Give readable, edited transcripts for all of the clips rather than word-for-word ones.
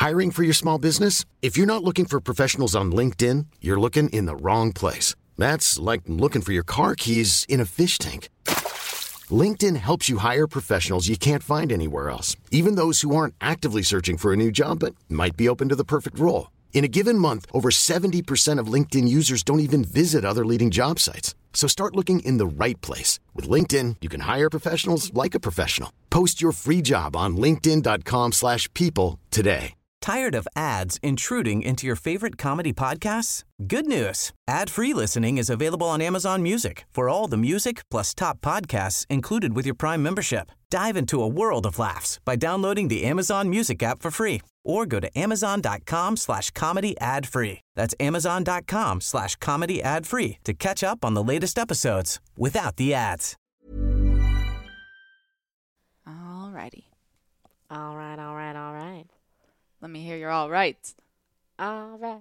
Hiring for your small business? If you're not looking for professionals on LinkedIn, you're looking in the wrong place. That's like looking for your car keys in a fish tank. LinkedIn helps you hire professionals you can't find anywhere else, even those who aren't actively searching for a new job but might be open to the perfect role. In a given month, over 70% of LinkedIn users don't even visit other leading job sites. So start looking in the right place. With LinkedIn, you can hire professionals like a professional. Post your free job on linkedin.com/people today. Tired of ads intruding into your favorite comedy podcasts? Good news. Ad-free listening is available on Amazon Music for all the music plus top podcasts included with your Prime membership. Dive into a world of laughs by downloading the Amazon Music app for free or go to amazon.com/comedy ad-free. That's amazon.com/comedy ad-free to catch up on the latest episodes without the ads. Alrighty. All right. Let me hear your all right. All right.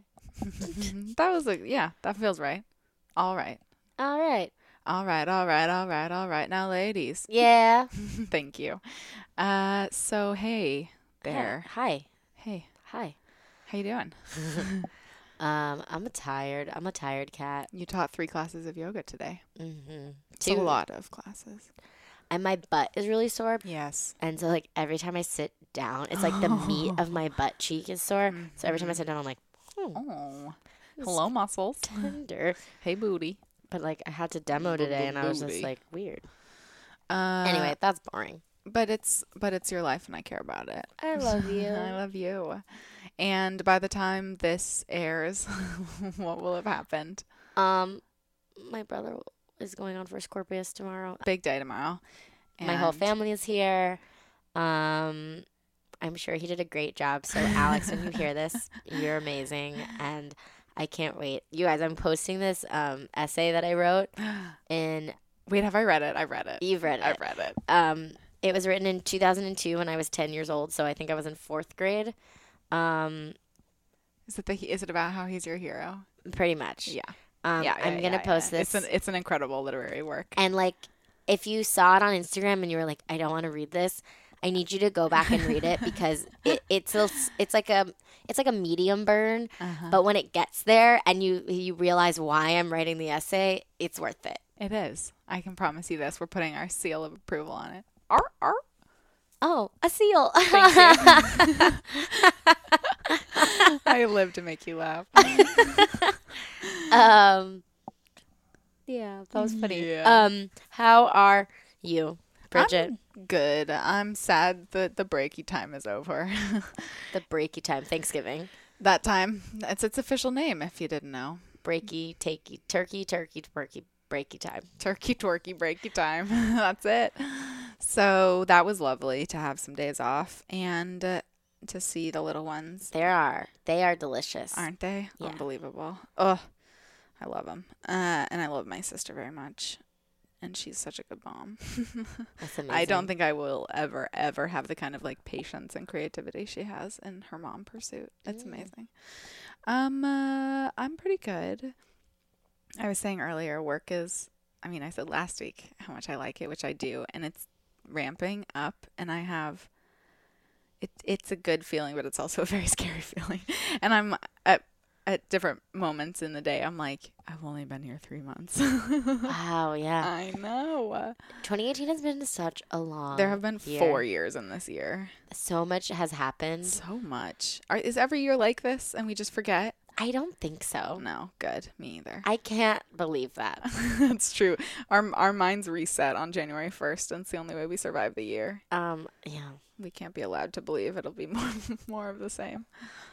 That feels right. All right. All right. All right. Now, ladies. Yeah. Thank you. So, hey there. Hi. Hey. Hi. How you doing? I'm a tired cat. You taught 3 classes of yoga today. Mm-hmm. It's a lot of classes. And my butt is really sore. Yes. And so, like, every time I sit down, it's like the meat of my butt cheek is sore. Mm-hmm. So every time I sit down, I'm like, oh, hello, muscles. Tender. Hey, booty. But, like, I had to demo today, and I was just, like, weird. Anyway, that's boring. But it's your life, and I care about it. I love you. I love you. And by the time this airs, what will have happened? My brother is going on for Scorpius tomorrow. Big day tomorrow. My whole family is here. I'm sure he did a great job. So, Alex, when you hear this, you're amazing. And I can't wait. You guys, I'm posting this essay that I wrote. Wait, have I read it? I've read it. You've read it. I've read it. It was written in 2002 when I was 10 years old. So I think I was in 4th grade. Is it about how he's your hero? Pretty much. Yeah. I'm going to post this. It's an incredible literary work. And, like, if you saw it on Instagram and you were like, I don't want to read this, I need you to go back and read it because it's like a medium burn. Uh-huh. But when it gets there and you realize why I'm writing the essay, it's worth it. It is. I can promise you this. We're putting our seal of approval on it. Arr, arr. Oh, a seal. Thank you. I live to make you laugh. Yeah, that was funny. Yeah. How are you, Bridget? I'm good. I'm sad that the breaky time is over. The breaky time, Thanksgiving. That time. It's its official name, if you didn't know. Breaky, takey, turkey, twerky, breaky time. Turkey, twerky, breaky time. That's it. So that was lovely to have some days off and to see the little ones. They are delicious. Aren't they? Yeah. Unbelievable. Oh, I love them. And I love my sister very much. And she's such a good mom. That's amazing. I don't think I will ever have the kind of like patience and creativity she has in her mom pursuit. It's amazing. I'm pretty good. I was saying earlier, I said last week how much I like it, which I do. And it's ramping up and I have, it's a good feeling, but it's also a very scary feeling. And I'm at different moments in the day, I'm like, I've only been here 3 months. Wow, yeah. I know. 2018 has been such a long There have been year. 4 years in this year. So much has happened. So much. Is every year like this and we just forget? I don't think so. No, good. Me either. I can't believe that. That's true. Our minds reset on January 1st, and it's the only way we survive the year. Yeah. We can't be allowed to believe it'll be more of the same.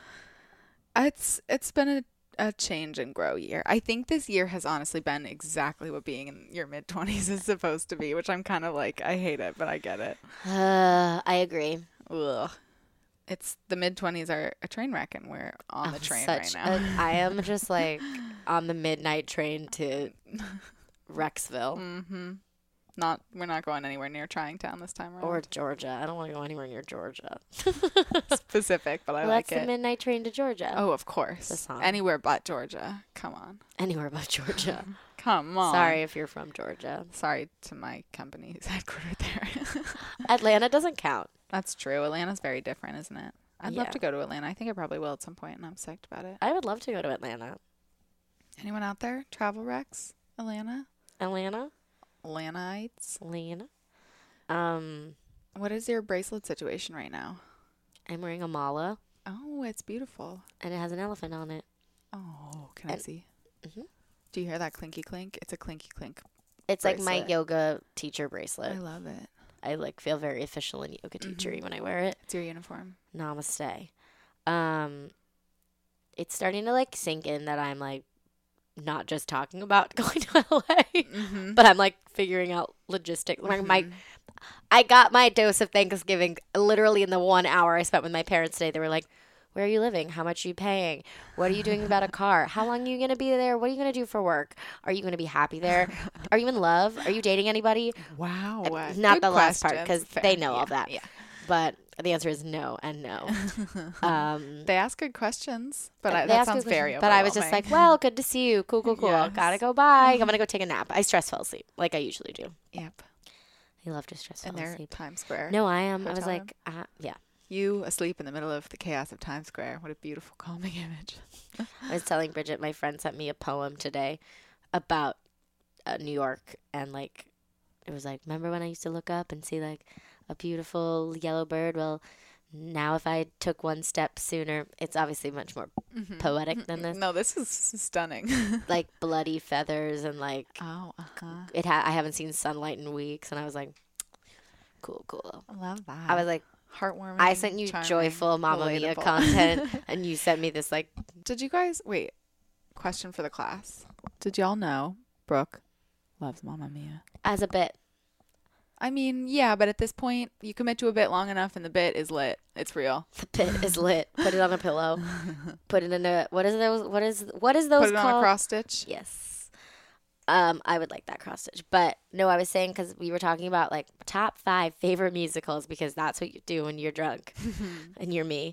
It's been a change and grow year. I think this year has honestly been exactly what being in your mid-20s is supposed to be, which I'm kind of like, I hate it, but I get it. I agree. Ugh. It's the mid-20s are a train wreck, and we're on the train right now. I am just like on the midnight train to Rexville. Mm-hmm. We're not going anywhere near Tryingtown this time around. Or Georgia. I don't want to go anywhere near Georgia. Specific, but I like it. That's the midnight train to Georgia. Oh, of course. The song. Anywhere but Georgia. Come on. Anywhere but Georgia. Come on. Sorry if you're from Georgia. Sorry to my company who's headquartered there. Atlanta doesn't count. That's true. Atlanta's very different, isn't it? I'd love to go to Atlanta. I think I probably will at some point, and I'm psyched about it. I would love to go to Atlanta. Anyone out there? Travel Rex? Atlanta? Atlanta? Atlantites? Atlanta? What is your bracelet situation right now? I'm wearing a mala. Oh, it's beautiful. And it has an elephant on it. Oh, can I see? Mm-hmm. Do you hear that clinky clink? It's a clinky clink. It's bracelet. like my yoga teacher bracelet. I love it. I like feel very official and yoga teachery when I wear it. It's your uniform. Namaste. It's starting to like sink in that I'm like not just talking about going to LA, but I'm like figuring out logistics. Like I got my dose of Thanksgiving literally in the 1 hour I spent with my parents today. They were like, where are you living? How much are you paying? What are you doing about a car? How long are you going to be there? What are you going to do for work? Are you going to be happy there? Are you in love? Are you dating anybody? Wow. Not Good the last part questions. because they know Yeah, all that. Yeah. But the answer is no and no. They ask good questions, but They that ask sounds good very questions. But I was just like, well, good to see you. Cool. Yes. Gotta go. Bye. I'm going to go take a nap. I stress fell asleep like I usually do. Yep. I love to stress And fall they're asleep. Times Square. No, I am. I was hotel like, yeah. You asleep in the middle of the chaos of Times Square. What a beautiful, calming image. I was telling Bridget, my friend sent me a poem today about New York. And like, it was like, remember when I used to look up and see like a beautiful yellow bird? Well, now if I took one step sooner, it's obviously much more poetic than this. No, this is stunning. Like bloody feathers and like, Oh, I haven't seen sunlight in weeks. And I was like, cool. I love that. I was like, heartwarming. I sent you charming, joyful Mamma Mia relatable. content, and you sent me this like. Did you guys wait? Question for the class. Did y'all know Brooke loves Mamma Mia? As a bit. I mean, yeah, but at this point, you commit to a bit long enough, and the bit is lit. It's real. The pit is lit. Put it on a pillow. Put it in a what is those? What is those Put it on a called? cross stitch. Yes. I would like that cross stitch, but no, I was saying because we were talking about like top 5 favorite musicals because that's what you do when you're drunk, and you're me.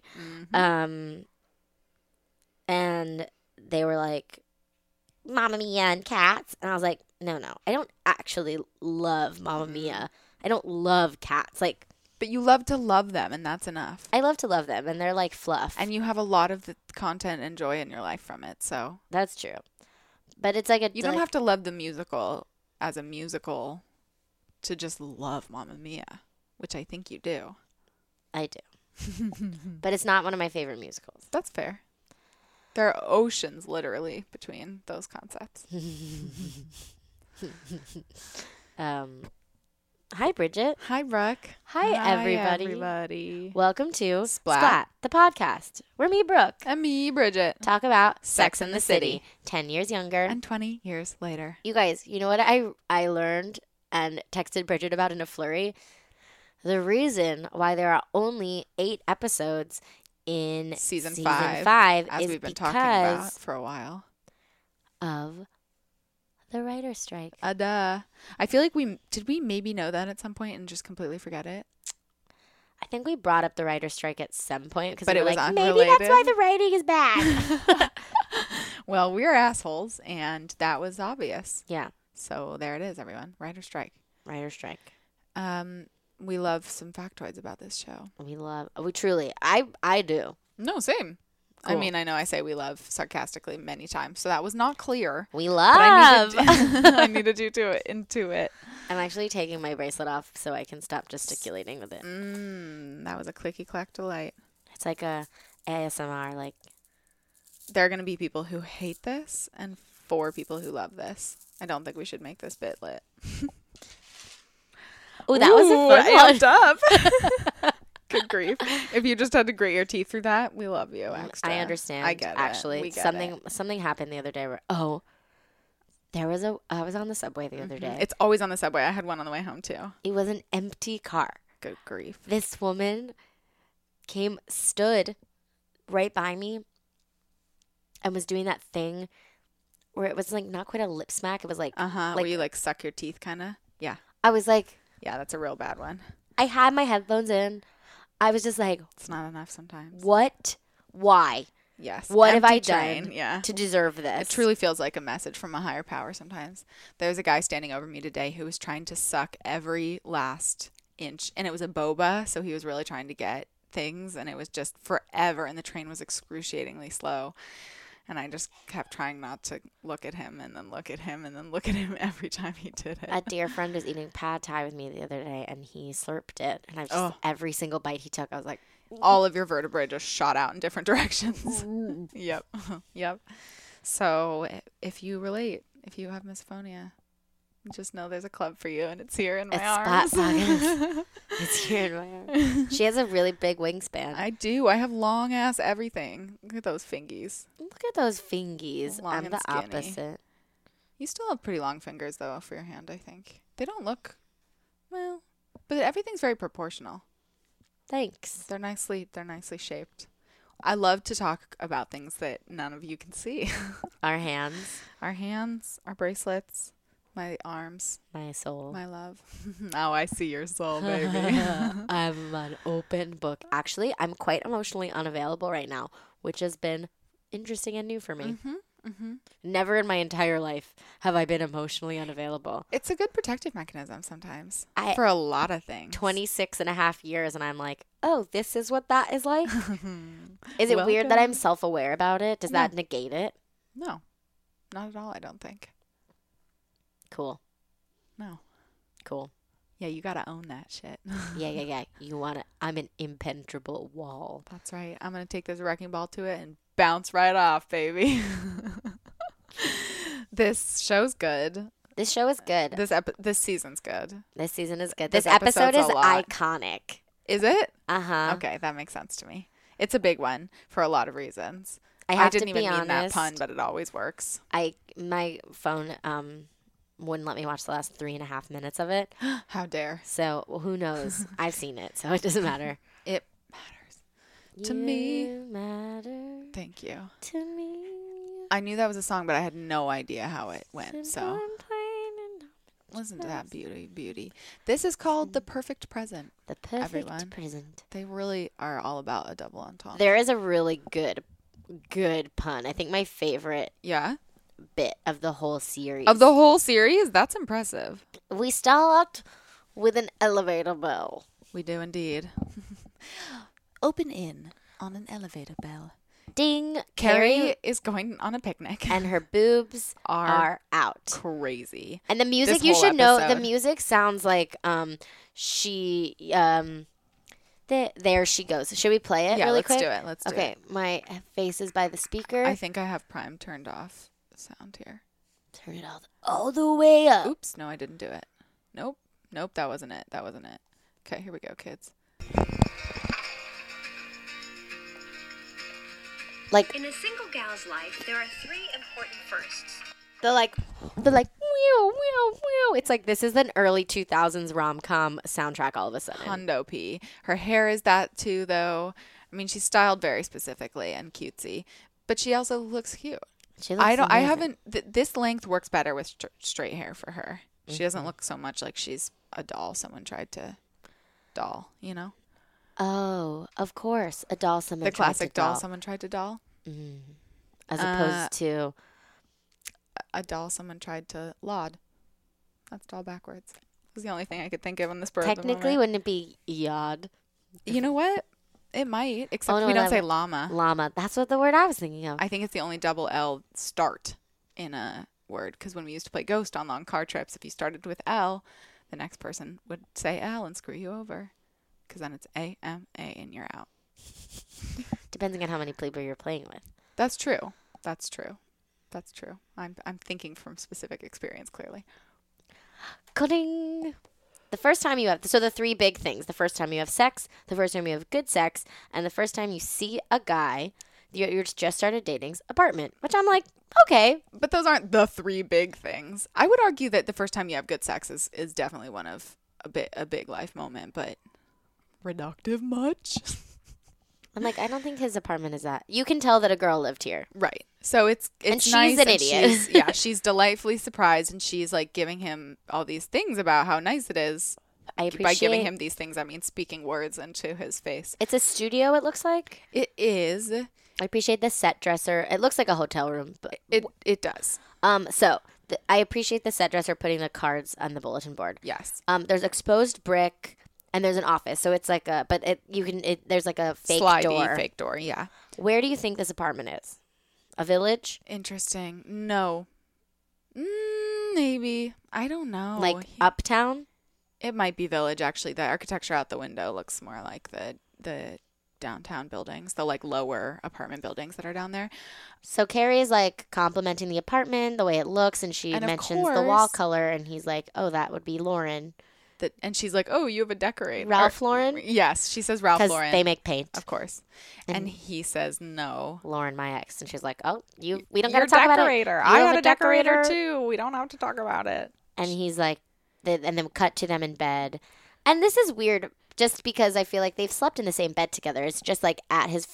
And they were like, Mamma Mia and Cats, and I was like, no, I don't actually love Mamma Mia. I don't love Cats. Like, But you love to love them, and that's enough. I love to love them, and they're like fluff. And you have a lot of the content and joy in your life from it, so That's true. But it's like you don't have to love the musical as a musical to just love Mamma Mia, which I think you do. I do. But it's not one of my favorite musicals. That's fair. There are oceans, literally, between those concepts. Hi, Bridget. Hi, Brooke. Hi, everybody. everybody. Welcome to Splat. the podcast, where me, Brooke, And me, Bridget. talk about Sex and the City. 10 years younger. And 20 years later. You guys, you know what I learned and texted Bridget about in a flurry? The reason why there are only 8 episodes in Season 5 as is we've been talking about because for a while. of the writer's strike. Duh. I feel like we maybe know that at some point and just completely forget it? I think we brought up the writer's strike at some point because But we it were was like, maybe unrelated. that's why the writing is bad. Well, we're assholes, and that was obvious. Yeah, So there it is, everyone. Writer strike. writer's strike. We love some factoids about this show. We truly, I do. No, same. I Cool. mean, I know I say we love sarcastically many times, so that was not clear. We But love. I needed you to into it. I'm actually taking my bracelet off so I can stop gesticulating with it. That was a clicky clack delight. It's like a ASMR, like, There are going to be people who hate this and 4 people who love this. I don't think we should make this bit lit. oh, that was a fun one. amped up. Good grief. If you just had to grit your teeth through that, we love you, extra. I understand. I get it. Actually, We get something happened the other day where I was on the subway the other day. It's always on the subway. I had one on the way home, too. It was an empty car. Good grief. This woman stood right by me and was doing that thing where it was like not quite a lip smack. It was like, Where you like suck your teeth, kind of? Yeah. I was like, Yeah, that's a real bad one. I had my headphones in. I was just like, It's not enough sometimes. what? Why? Yes. What have I Empty train, done Yeah. to deserve this? It truly feels like a message from a higher power sometimes. There's a guy standing over me today who was trying to suck every last inch, and it was a boba, so he was really trying to get things, and it was just forever, and the train was excruciatingly slow. And I just kept trying not to look at him and then look at him and then look at him every time he did it. A dear friend was eating pad thai with me the other day, and he slurped it. And I just, every single bite he took, I was like, all of your vertebrae just shot out in different directions. Yep. Yep. So if you relate, if you have misophonia, just know there's a club for you, and it's here in my arms. It's here in my arms. She has a really big wingspan. I do. I have long ass everything. Look at those fingies. Look at those fingies. Long I'm and the skinny. opposite. You still have pretty long fingers, though, for your hand, I think. They don't look, well, but everything's very proportional. Thanks. They're nicely shaped. I love to talk about things that none of you can see. Our hands. Our hands, our bracelets, my arms, my soul, my love. Now I see your soul, baby. I'm an open book. Actually, I'm quite emotionally unavailable right now, which has been interesting and new for me. Never in my entire life have I been emotionally unavailable. It's a good protective mechanism sometimes for a lot of things. 26 and a half years, and I'm like, oh, this is what that is like? Is it weird that I'm self-aware about it? Does that negate it? No, not at all, I don't think. Cool. No. Cool. Yeah, you gotta own that shit. Yeah. I'm an impenetrable wall. That's right. I'm gonna take this wrecking ball to it and bounce right off, baby. This show's good. This show is good. This season's good. This season is good. This episode is iconic. Is it? Uh-huh. Okay, that makes sense to me. It's a big one for a lot of reasons. I didn't even mean that pun, but it always works. My phone wouldn't let me watch the last 3.5 minutes of it. How dare. So who knows? I've seen it, so it doesn't matter. It matters. To me. Matter. Thank you. To me. I knew that was a song, but I had no idea how it went. So listen to that beauty. This is called The Perfect Present. The Perfect Present. They really are all about a double entendre. There is a really good pun. I think my favorite bit of the whole series. Of the whole series? That's impressive. We start with an elevator bell. We do indeed. Open in on an elevator bell. Ding. Carrie is going on a picnic. And her boobs are out. Crazy. And the music, you should know, the music sounds like there she goes. Should we play it really quick? Yeah, let's do it. Okay, my face is by the speaker. I think I have Prime turned off the sound here. Turn it all the way up. Oops, no, I didn't do it. Nope, that wasn't it. Okay, here we go, kids. Like, in a single gal's life, there are 3 important firsts. They're like, meow, meow, meow. It's like this is an early 2000s rom-com soundtrack all of a sudden. Hundo P. Her hair is that too, though. I mean, she's styled very specifically and cutesy, but she also looks cute. She looks amazing. This length works better with straight hair for her. She doesn't look so much like she's a doll someone tried to doll, you know? Oh, of course. A doll someone tried to doll. The classic doll someone tried to doll. As opposed to a doll someone tried to laud. That's doll backwards. That's the only thing I could think of on this bird. Technically, wouldn't it be yod? You know what? It might, except we don't say llama. Llama. That's what the word I was thinking of. I think it's the only double L start in a word, because when we used to play Ghost on long car trips, if you started with L, the next person would say L and screw you over, because then it's A-M-A and you're out. Depending on how many people you're playing with. That's true. I'm thinking from specific experience, clearly. Cutting. The first time you have, so the 3 big things. The first time you have sex, the first time you have good sex, and the first time you see a guy you're just started dating's apartment, which I'm like, okay. But those aren't the 3 big things. I would argue that the first time you have good sex is definitely one of a big life moment, but reductive much? I'm like, I don't think his apartment is that. You can tell that a girl lived here. Right. So it's and she's nice an idiot. She's delightfully surprised, and she's like giving him all these things about how nice it is. By giving him these things, I mean speaking words into his face. It's a studio, it looks like. It is. I appreciate the set dresser. It looks like a hotel room, but it does. I appreciate the set dresser putting the cards on the bulletin board. Yes. There's exposed brick. And there's an office, so it's like there's like a fake Slidey door. fake door, yeah. Where do you think this apartment is? A village? Interesting. No. Maybe. I don't know. Like uptown? It might be village, actually. The architecture out the window looks more like the downtown buildings, the like lower apartment buildings that are down there. So Carrie is like complimenting the apartment, the way it looks, and she mentions the wall color, and he's like, "Oh, that would be Lauren." And she's like, "Oh, you have a decorator." Ralph Lauren? Yes, she says Ralph Lauren. Because they make paint. Of course. And he says no. Lauren, my ex. And she's like, "Oh, we don't got to talk about it. Decorator. I had a decorator too. We don't have to talk about it." And he's like, and then cut to them in bed. And this is weird just because I feel like they've slept in the same bed together. It's just like at his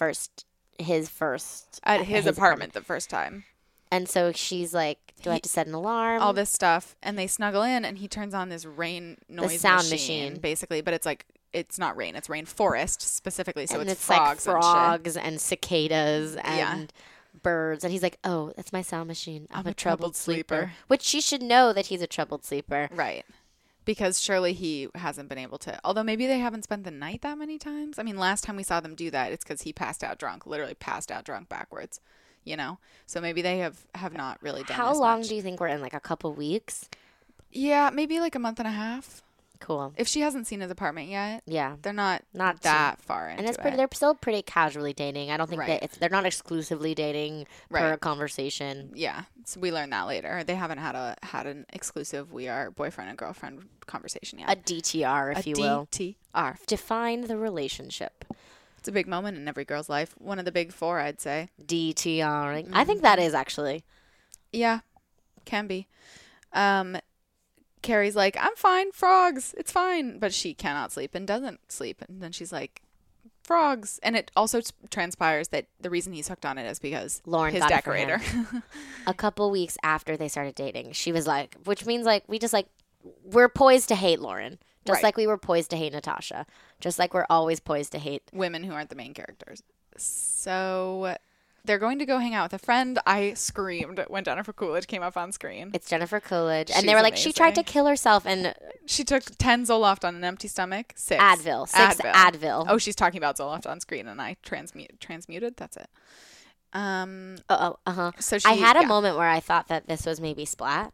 apartment the first time. And so she's like, do I have to set an alarm? All this stuff. And they snuggle in and he turns on this rain noise the sound machine. Basically. But it's like, it's not rain. It's rainforest specifically. So and it's frogs, like frogs and cicadas and birds. And he's like, oh, that's my sound machine. I'm a troubled sleeper. Which she should know that he's a troubled sleeper. Right. Because surely he hasn't been able to. Although maybe they haven't spent the night that many times. I mean, last time we saw them do that, it's because he passed out drunk. Literally passed out drunk backwards. You know? So maybe they have not really done How this long much. do you think we're in? Like a couple weeks? Yeah, maybe like a month and a half. Cool. If she hasn't seen his apartment yet. Yeah. They're not that far into and it's it. They're still pretty casually dating. I don't think they're not exclusively dating per conversation. Yeah. So we learned that later. They haven't had an exclusive we are boyfriend and girlfriend conversation yet. A DTR, if you will. DTR. Define the relationship. It's a big moment in every girl's life. One of the big four, I'd say. DTRing. I think that is actually. Yeah. Can be. Carrie's like, I'm fine, frogs, it's fine. But she cannot sleep and doesn't sleep. And then she's like, frogs. And it also transpires that the reason he's hooked on it is because Lauren his got decorator. It for him. A couple weeks after they started dating, she was like, which means like, we're poised to hate Lauren. Just like we were poised to hate Natasha. Just like we're always poised to hate women who aren't the main characters. So they're going to go hang out with a friend. I screamed when Jennifer Coolidge came up on screen. It's Jennifer Coolidge. And they were like, amazing. She tried to kill herself. And she took 10 Zoloft on an empty stomach. 6 Advil. 6 Advil. Oh, she's talking about Zoloft on screen and I transmuted. That's it. So I had a moment where I thought that this was maybe Splat.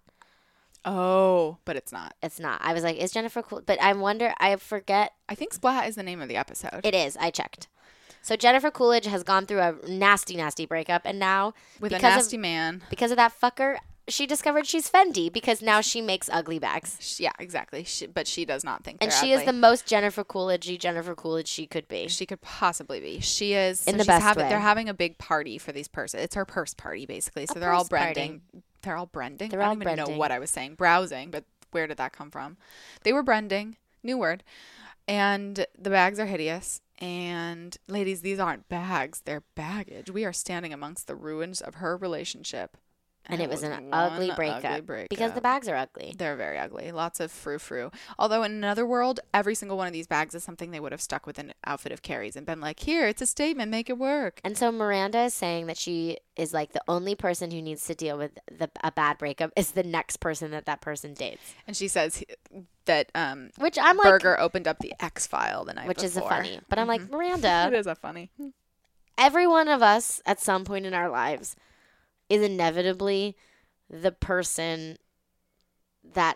Oh, but it's not. It's not. I was like, is Jennifer Coolidge? But I forget. I think Splat is the name of the episode. It is. I checked. So Jennifer Coolidge has gone through a nasty, nasty breakup, and now with a nasty man. Because of that fucker, she discovered she's Fendi because now she makes ugly bags. Yeah, exactly. But she does not think and they're she ugly. is the most Jennifer Coolidge she could be. She could possibly be. She is in the best way. They're having a big party for these purses. It's her purse party basically. So they're all branding. They're all branding. I don't even know what I was saying. Browsing, but where did that come from? They were branding. New word. And the bags are hideous. And ladies, these aren't bags. They're baggage. We are standing amongst the ruins of her relationship. And it was an ugly breakup. Because the bags are ugly. They're very ugly. Lots of frou-frou. Although in another world, every single one of these bags is something they would have stuck with an outfit of Carrie's and been like, here, it's a statement. Make it work. And so Miranda is saying that she is like the only person who needs to deal with a bad breakup is the next person that person dates. And she says that which I'm like, Berger opened up the X-file the night before. Which is funny. But I'm like, Miranda. It is a funny. Every one of us at some point in our lives is inevitably the person that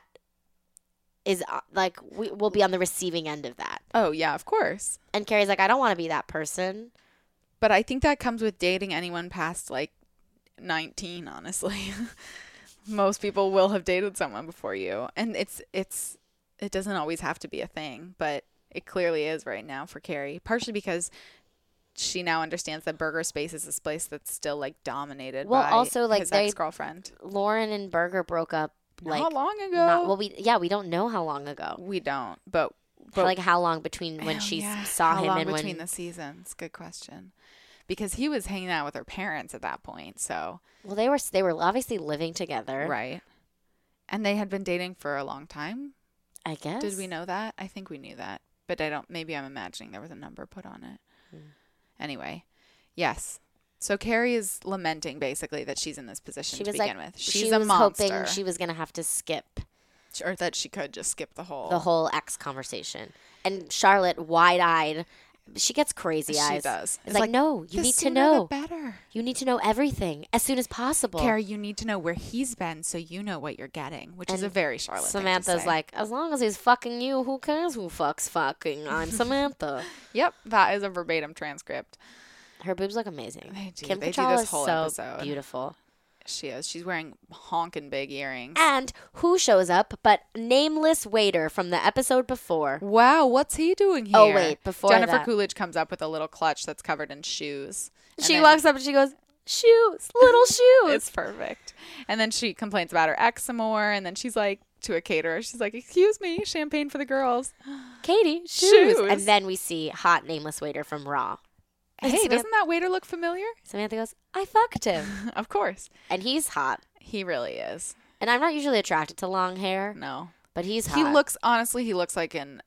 is like we will be on the receiving end of that. Oh, yeah, of course. And Carrie's like, I don't want to be that person. But I think that comes with dating anyone past like 19, honestly. Most people will have dated someone before you. And it doesn't always have to be a thing, but it clearly is right now for Carrie. Partially because she now understands that Berger Space is this place that's still like dominated by also, like, his ex-girlfriend. Lauren and Berger broke up like how long ago? We don't know how long ago. We don't, but like how long between when she saw him and between the seasons? Good question. Because he was hanging out with her parents at that point, so they were obviously living together, right? And they had been dating for a long time. I guess. Did we know that? I think we knew that, but I don't. Maybe I'm imagining there was a number put on it. Anyway, yes. So Carrie is lamenting basically that she's in this position to begin with. She was hoping she was going to have to skip Or that she could just skip the whole. the whole ex conversation. And Charlotte, wide-eyed, she gets crazy eyes. She does. It's like, no, you the need to sooner know. the better. You need to know everything as soon as possible. Carrie, you need to know where he's been so you know what you're getting, which is a very Charlotte thing to Samantha's say. like, as long as he's fucking you, who cares who fucks fucking? I'm Samantha. Yep, that is a verbatim transcript. Her boobs look amazing. They do. Kim They do Cattrall this is whole so episode. beautiful. She is. She's wearing honking big earrings. And who shows up but nameless waiter from the episode before? Wow, what's he doing here? Oh, wait, before Jennifer that. Coolidge comes up with a little clutch that's covered in shoes. And She then- walks up and she goes, shoes, little shoes. It's perfect. And then she complains about her ex some more, and then she's like, to a caterer, she's like, excuse me, champagne for the girls. Katie, shoes. Shoes. And then we see hot nameless waiter from Raw. And Hey, Samantha, doesn't that waiter look familiar? Samantha goes, I fucked him. Of course. And he's hot. He really is. And I'm not usually attracted to long hair, No. but he's hot. He looks, honestly, he looks like a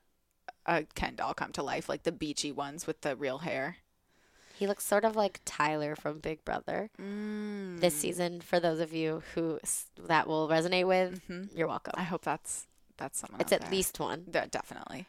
Ken doll come to life, like the beachy ones with the real hair. He looks sort of like Tyler from Big Brother. This season, for those of you who that will resonate with, you're welcome. I hope that's someone It's out at there. least one. Definitely.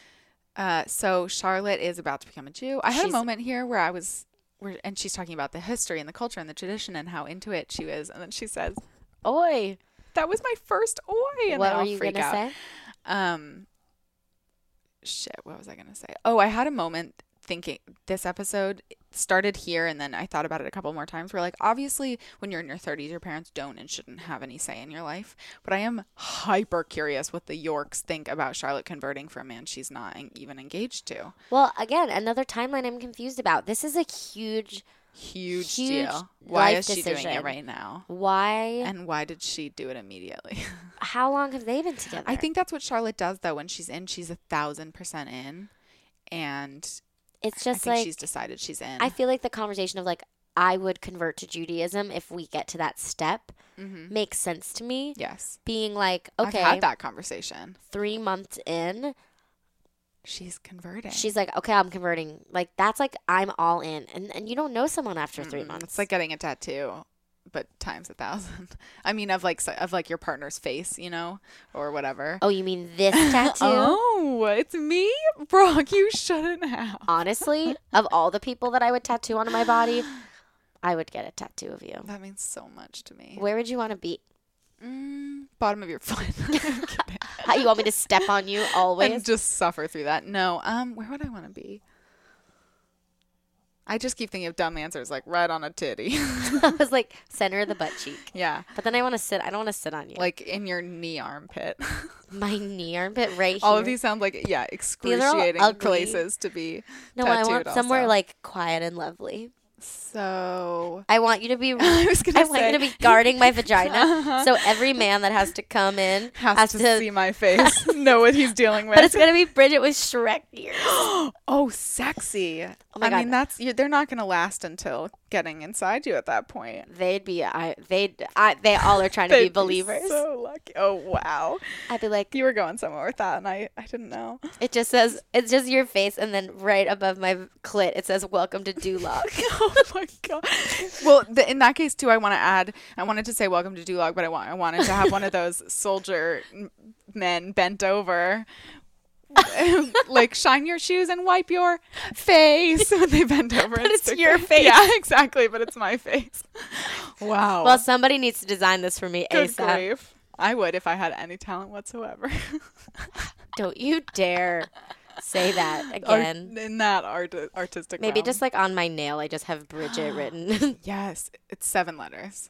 So Charlotte is about to become a Jew. I had a She's- moment here where and she's talking about the history and the culture and the tradition and how into it she is. And then she says, Oi. that was my first oi. And What then were I'll you freak going to out. say? Shit, what was I going to say? Oh, I had a moment thinking this episode started here, and then I thought about it a couple more times. Where, like, obviously when you're in your 30s, your parents don't and shouldn't have any say in your life. But I am hyper curious what the Yorks think about Charlotte converting for a man she's not even engaged to. Well, again, another timeline I'm confused about. This is a huge Deal. Why life is she doing decision. it right now? Why? And why did she do it immediately? How long have they been together? I think that's what Charlotte does, though. When she's in, she's 1,000% in, and it's I just think like she's decided she's in. I feel like the conversation of like I would convert to Judaism if we get to that step makes sense to me. Yes. Being like, okay, I've had that conversation. 3 months in, She's converting. she's like, okay, I'm converting. Like that's like I'm all in, and you don't know someone after 3 months. It's like getting a tattoo, but times 1,000. I mean, of like your partner's face, or whatever. oh, you mean this tattoo? Oh, it's me, Brock. You shouldn't have. Honestly, of all the people that I would tattoo onto my body, I would get a tattoo of you. That means so much to me. Where would you want to be? Bottom of your foot. I'm kidding. How you want me to step on you always? And just suffer through that. No. Where would I want to be? I just keep thinking of dumb answers, like right on a titty. I was like center of the butt cheek. Yeah. But then I want to sit. I don't want to sit on you. Like in your knee armpit. My knee armpit right here. All of these sound like, excruciating ugly. places to be No, tattooed I want somewhere also. like quiet and lovely. So I want you to be. I was gonna I want you to be guarding my vagina, so every man that has to come in has to see my face, know what he's dealing with. But it's gonna be Bridget with Shrek ears. Oh, sexy. Oh my I mean, God. they're not going to last until getting inside you at that point. They'd be. They all are trying to be They'd believers. So lucky. Oh, wow. I'd be like, You were going somewhere with that, and I didn't know. it just says it's just your face, and then right above my clit it says "Welcome to Duloc." Oh my god. Well, in that case too, I wanted to say welcome to Duloc, but I wanted to have one of those soldier men bent over, like shine your shoes and wipe your face when they bend over. But it's your face. Yeah, exactly. But it's my face. Wow. Well, somebody needs to design this for me Good ASAP. grief. I would if I had any talent whatsoever. Don't you dare say that again. In that artistic Maybe realm. just like on my nail, I just have Bridget written. Yes, it's 7 letters.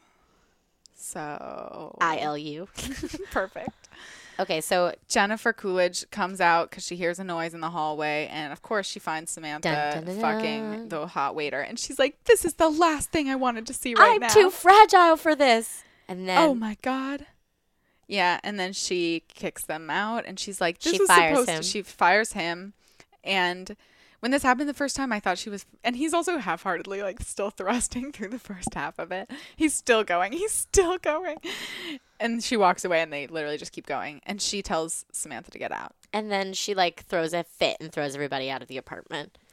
So ILU. perfect. Okay, so Jennifer Coolidge comes out because she hears a noise in the hallway, and of course she finds Samantha Dun, dun, dun, fucking dun. the hot waiter, and she's like, "This is the last thing I wanted to see right I'm now." too fragile for this. And then Oh my god. Yeah, and then she kicks them out, and she's like, "This She was fires supposed him. to." She fires him, and when this happened the first time, I thought she was, and he's also half-heartedly like still thrusting through the first half of it. He's still going. And she walks away, and they literally just keep going. And she tells Samantha to get out. and then she like throws a fit and throws everybody out of the apartment.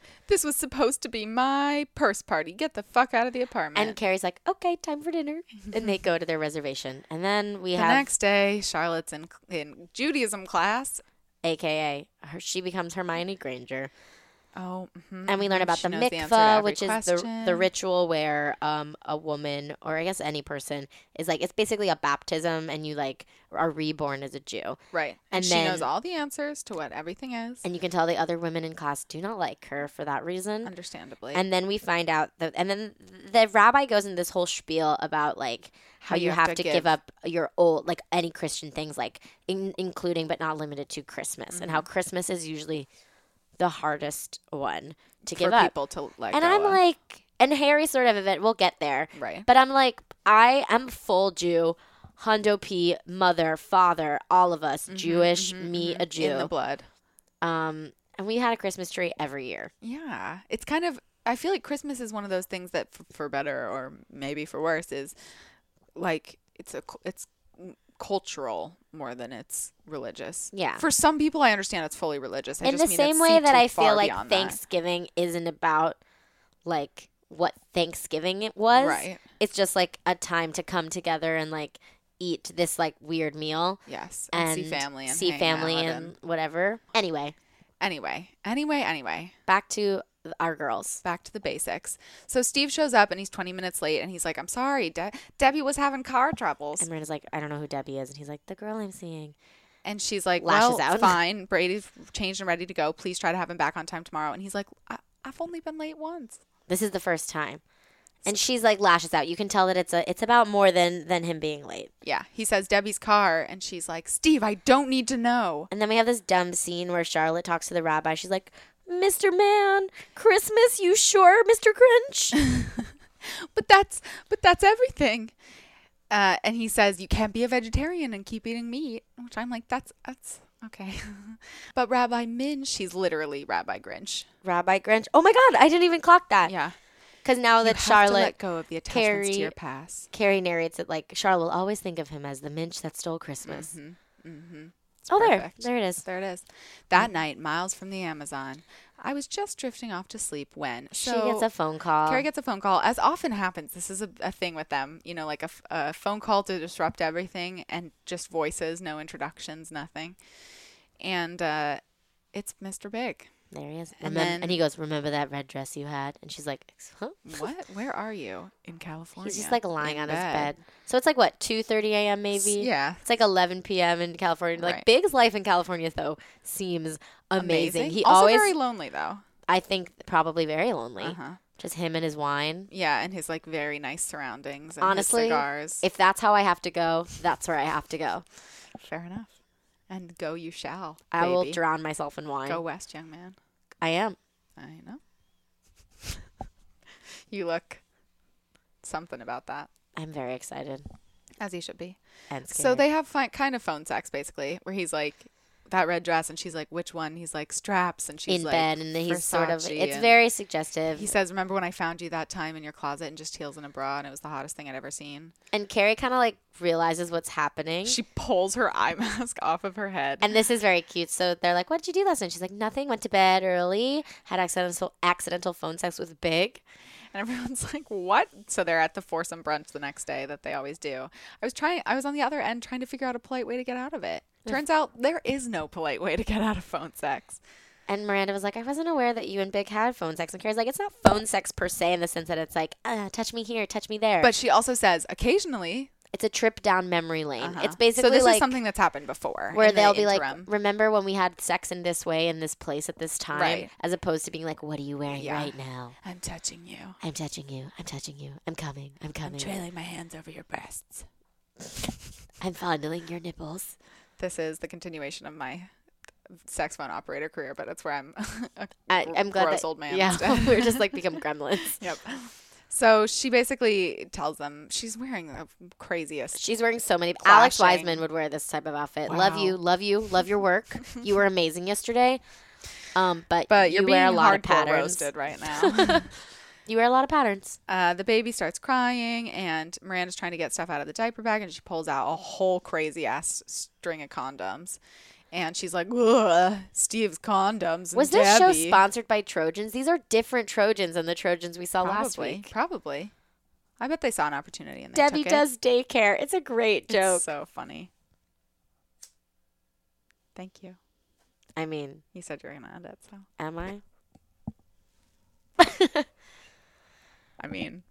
This was supposed to be my purse party. Get the fuck out of the apartment. And Carrie's like, okay, time for dinner. And they go to their reservation. And then we the have... next day, Charlotte's in Judaism class. AKA, she becomes Hermione Granger. Oh, and we learn about she the knows the answer to mikvah, every which is question. the ritual where a woman, or I guess any person, is like, it's basically a baptism, and you like are reborn as a Jew. Right. And she knows all the answers to what everything is. And you can tell the other women in class do not like her for that reason. Understandably. And then we find out that, and then the rabbi goes in this whole spiel about like how you have to give up your old, like any Christian things, like including but not limited to Christmas, and how Christmas is usually the hardest one to give up. For people to let and go I'm of. like, and Harry sort of event, we'll get there. Right. But I'm like, I am full Jew, Hundo P, mother, father, all of us, Jewish, me, a Jew. In the blood. And we had a Christmas tree every year. Yeah. It's kind of, I feel like Christmas is one of those things that for better or maybe for worse is like, it's cultural more than it's religious. Yeah. For some people, I understand it's fully religious. In the same way that I feel like Thanksgiving isn't about like what Thanksgiving it was. Right. It's just like a time to come together and like eat this like weird meal. Yes. And see family and see hang family out and whatever. Anyway. Back to our girls. Back to the basics. So Steve shows up and he's 20 minutes late and he's like, I'm sorry, Debbie was having car troubles. And Miranda's like, I don't know who Debbie is. And he's like, the girl I'm seeing. And she's like, Lashes well, out. fine. Brady's changed and ready to go. Please try to have him back on time tomorrow. And he's like, I've only been late once. This is the first time. And she's like lashes out. You can tell that it's about more than him being late. Yeah. He says Debbie's car and she's like, Steve, I don't need to know. And then we have this dumb scene where Charlotte talks to the rabbi. She's like, Mr. Man, Christmas, you sure, Mr. Grinch? but that's everything. And he says, you can't be a vegetarian and keep eating meat, which I'm like, that's okay. But Rabbi Min, she's literally Rabbi Grinch. Rabbi Grinch. Oh my God, I didn't even clock that. Yeah. Because now that Charlotte, to let go of the attachments to your past. Carrie narrates it like Charlotte will always think of him as the Minch that stole Christmas. It's Oh, perfect. there it is. There it is. That night, miles from the Amazon, I was just drifting off to sleep when She gets a phone call. Carrie gets a phone call. As often happens, this is a thing with them. You know, like a phone call to disrupt everything and just voices, no introductions, nothing. And it's Mr. Big. There he is. And And he goes, remember that red dress you had? And she's like, huh? What? Where are you? In California? He's just like lying In on his bed. So it's like what, 2:30 a.m. maybe? Yeah. It's like 11 p.m. in California. Like Right. Big's life in California though seems amazing. He also always very lonely though. I think probably very lonely. Uh-huh. Just him and his wine. Yeah, and his like very nice surroundings and Honestly, his cigars. if that's how I have to go, that's where I have to go. Fair enough. And go you shall. I will baby. drown myself in wine. Go west, young man. I am. I know. You look something about that. I'm very excited. As he should be. And scared. So they have kind of phone sex, basically, where he's like, that red dress, and she's like, which one? He's like, straps, and she's in like, bed, and he's sort of. Versace, It's and very suggestive. He says, remember when I found you that time in your closet in just heels and a bra, and it was the hottest thing I'd ever seen? And Carrie kind of like realizes what's happening. She pulls her eye mask off of her head. And this is very cute. So they're like, what did you do last night? She's like, nothing. Went to bed early. Had accidental phone sex with Big. And everyone's like, what? So they're at the foursome brunch the next day that they always do. I was on the other end trying to figure out a polite way to get out of it. Turns out there is no polite way to get out of phone sex. And Miranda was like, I wasn't aware that you and Big had phone sex. And Carrie's like, it's not phone sex per se in the sense that it's like, touch me here, touch me there. But she also says, occasionally. It's a trip down memory lane. Uh-huh. It's basically so this like is something that's happened before. where in the they'll be like, interim. remember when we had sex in this way in this place at this time? Right. As opposed to being like, what are you wearing Yeah. right now? I'm touching you. I'm touching you. I'm touching you. I'm coming. I'm I'm coming. trailing my hands over your breasts. I'm fondling your nipples. This is the continuation of my sex phone operator career, but it's where I'm I'm glad gross that, old man yeah, instead. we're just like become gremlins. Yep. So she basically tells them she's wearing the craziest. She's wearing so many. Clashing. Alex Wiseman would wear this type of outfit. Wow. Love you, love your work. You were amazing yesterday. But you're you being wear a lot of hardcore patterns. roasted right now. You wear a lot of patterns. The baby starts crying, and Miranda's trying to get stuff out of the diaper bag, and she pulls out a whole crazy ass string of condoms. And she's like, ugh, Steve's condoms. And Was this show Debbie. sponsored by Trojans? These are different Trojans than the Trojans we saw last week. Probably. I bet they saw an opportunity and they Debbie took it. does daycare. It's a great joke. It's so funny. Thank you. I mean, You said you were going to edit, so. am I? I mean.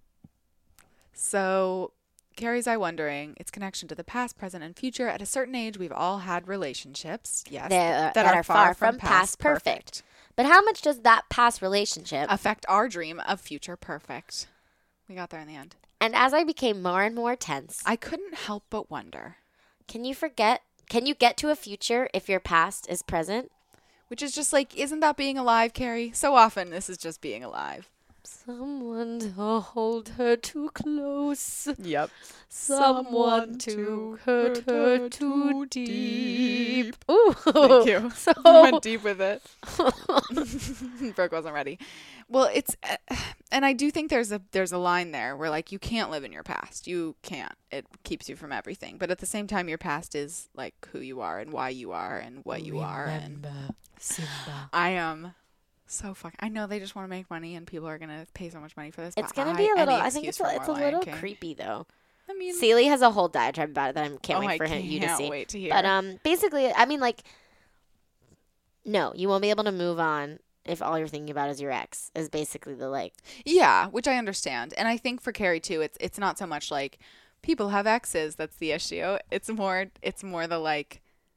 So, Carrie's I wondering its connection to the past, present, and future. At a certain age, we've all had relationships, yes, That are far from past perfect. But how much does that past relationship affect our dream of future perfect? We got there in the end. And as I became more and more tense, I couldn't help but wonder. Can you get to a future if your past is present? Which is just like, isn't that being alive, Carrie? So often this is just being alive. Someone to hold her too close. Yep. Someone to hurt her too deep. Ooh. Thank you. So went deep with it. Brooke wasn't ready. Well, it's, and I do think there's a line there where like you can't live in your past. You can't. It keeps you from everything. But at the same time, your past is like who you are and why you are and what you are. And Simba. I am so fucking. I know they just want to make money and people are gonna pay so much money for this. It's but gonna be a little. any I think it's excuse a for more Lion little King. creepy though. I mean, Celie has a whole diatribe about it that I can't oh, wait for I you to can't see. wait to hear. But basically, I mean, like, no, you won't be able to move on if all you're thinking about is your ex. Is basically the like. Yeah, which I understand, and I think for Carrie too, it's not so much like people have exes that's the issue. It's more the like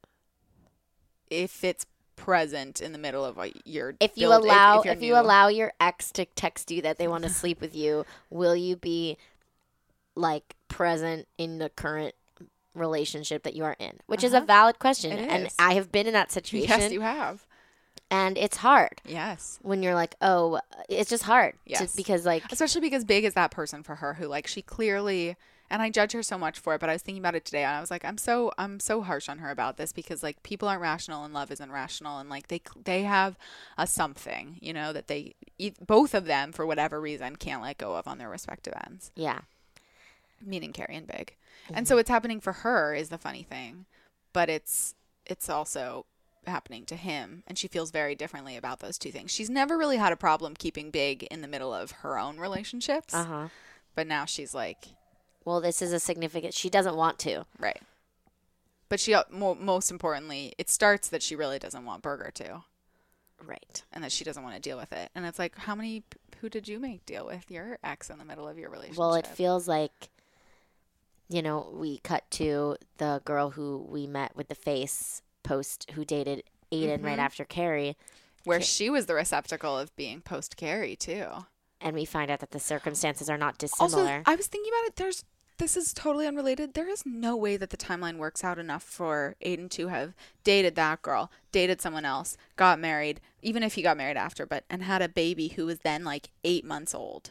if it's present in the middle of your If you allow your ex to text you that they want to sleep with you, will you be like present in the current relationship that you are in? Which is a valid question, and I have been in that situation. Yes, you have. And it's hard. Yes. When you're like, oh, it's just hard. Yes. Because like, especially because Big is that person for her who like she clearly, and I judge her so much for it, but I was thinking about it today and I was like, I'm so harsh on her about this because like people aren't rational and love isn't rational, and like they have a something, you know, that they both of them for whatever reason can't let go of on their respective ends. Yeah. Meaning Carrie and Big. And so it's happening for her is the funny thing, but it's also happening to him, and she feels very differently about those two things. She's never really had a problem keeping Big in the middle of her own relationships. But now she's like, well, this is a significant, she doesn't want to. Right. But she, most importantly, it starts that she really doesn't want Burger to. Right. And that she doesn't want to deal with it. And it's like, who did you make deal with your ex in the middle of your relationship? Well, it feels like, you know, we cut to the girl who we met with the face post who dated Aiden right after Carrie. Where she was the receptacle of being post Carrie, too. And we find out that the circumstances are not dissimilar. Also, I was thinking about it. This is totally unrelated. There is no way that the timeline works out enough for Aiden to have dated that girl, dated someone else, got married, even if he got married after, and had a baby who was then like 8 months old.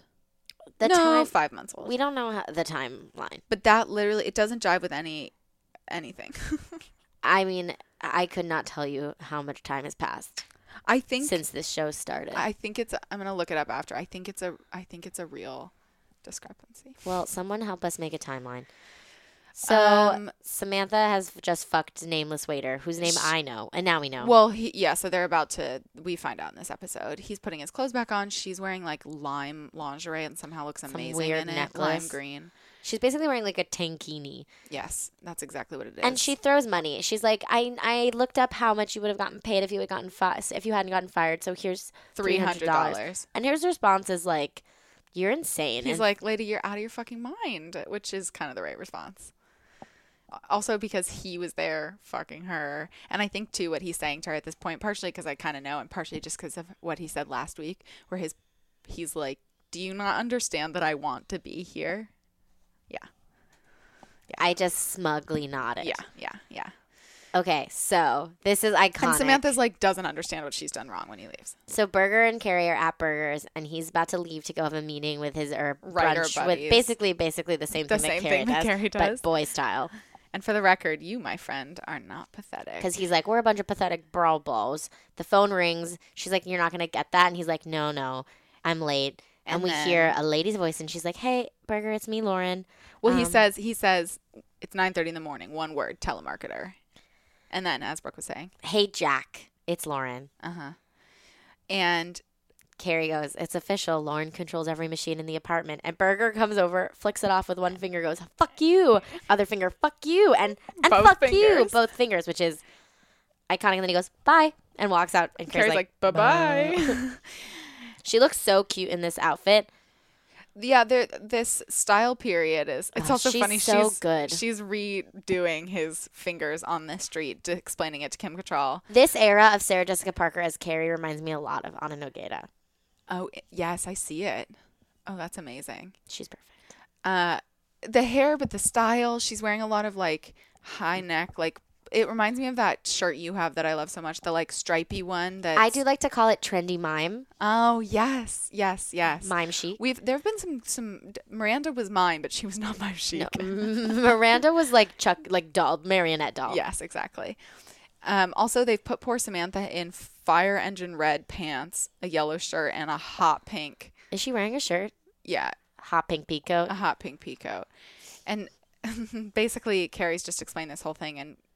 5 months old. We don't know the timeline. But that literally, it doesn't jive with anything. I mean, I could not tell you how much time has passed. I think since this show started. I think I'm gonna look it up after. I think it's a real discrepancy. Well, someone help us make a timeline. So Samantha has just fucked nameless waiter, whose name I know, and now we know. Well, so they're about to. We find out in this episode. He's putting his clothes back on. She's wearing like lime lingerie and somehow looks amazing weird in it. Necklace. Lime green. She's basically wearing like a tankini. Yes, that's exactly what it is. And she throws money. She's like, I looked up how much you would have gotten paid if you had if you hadn't gotten fired. So here's $300. And his response is like, "You're insane." He's like, "Lady, you're out of your fucking mind," which is kind of the right response. Also because he was there fucking her. And I think too what he's saying to her at this point, partially because I kind of know and partially just because of what he said last week, where he's like, "Do you not understand that I want to be here?" Yeah. I just smugly nodded. Yeah. Okay, so this is iconic. And Samantha's like doesn't understand what she's done wrong when he leaves. So Burger and Carrie are at Burger's, and he's about to leave to go have a meeting with his brunch buddies. With basically the same thing that Carrie does, but boy style. And for the record, you, my friend, are not pathetic. Because he's like, we're a bunch of pathetic brawl balls. The phone rings. She's like, you're not gonna get that, and he's like, no, I'm late. And we hear a lady's voice, and she's like, "Hey, Burger, it's me, Lauren." Well, he says it's 9:30 in the morning. One word, telemarketer. And then, as Brooke was saying, "Hey, Jack, it's Lauren." And Carrie goes, "It's official. Lauren controls every machine in the apartment." And Berger comes over, flicks it off with one finger, goes, "Fuck you." Other finger, "Fuck you." And Both fuck fingers. you. Both fingers, which is iconic. And then he goes, "Bye," and walks out. And Carrie's like, bye-bye. She looks so cute in this outfit. Yeah, this style period is. It's also she's funny. so good. She's redoing his fingers on the street, explaining it to Kim Cattrall. This era of Sarah Jessica Parker as Carrie reminds me a lot of Anna Nogueira. Oh yes, I see it. Oh, that's amazing. She's perfect. The hair, but the style. She's wearing a lot of like high neck. Like it reminds me of that shirt you have that I love so much. The like stripy one. That I do like to call it trendy mime. Oh yes. Mime chic. There have been some. Miranda was mime, but she was not mime chic. No, Miranda was like doll, marionette doll. Yes, exactly. Also, they've put poor Samantha in fire engine red pants, a yellow shirt, and a hot pink. Is she wearing a shirt? Yeah, Hot pink peacoat. a hot pink peacoat. And basically, Carrie's just explained this whole thing, and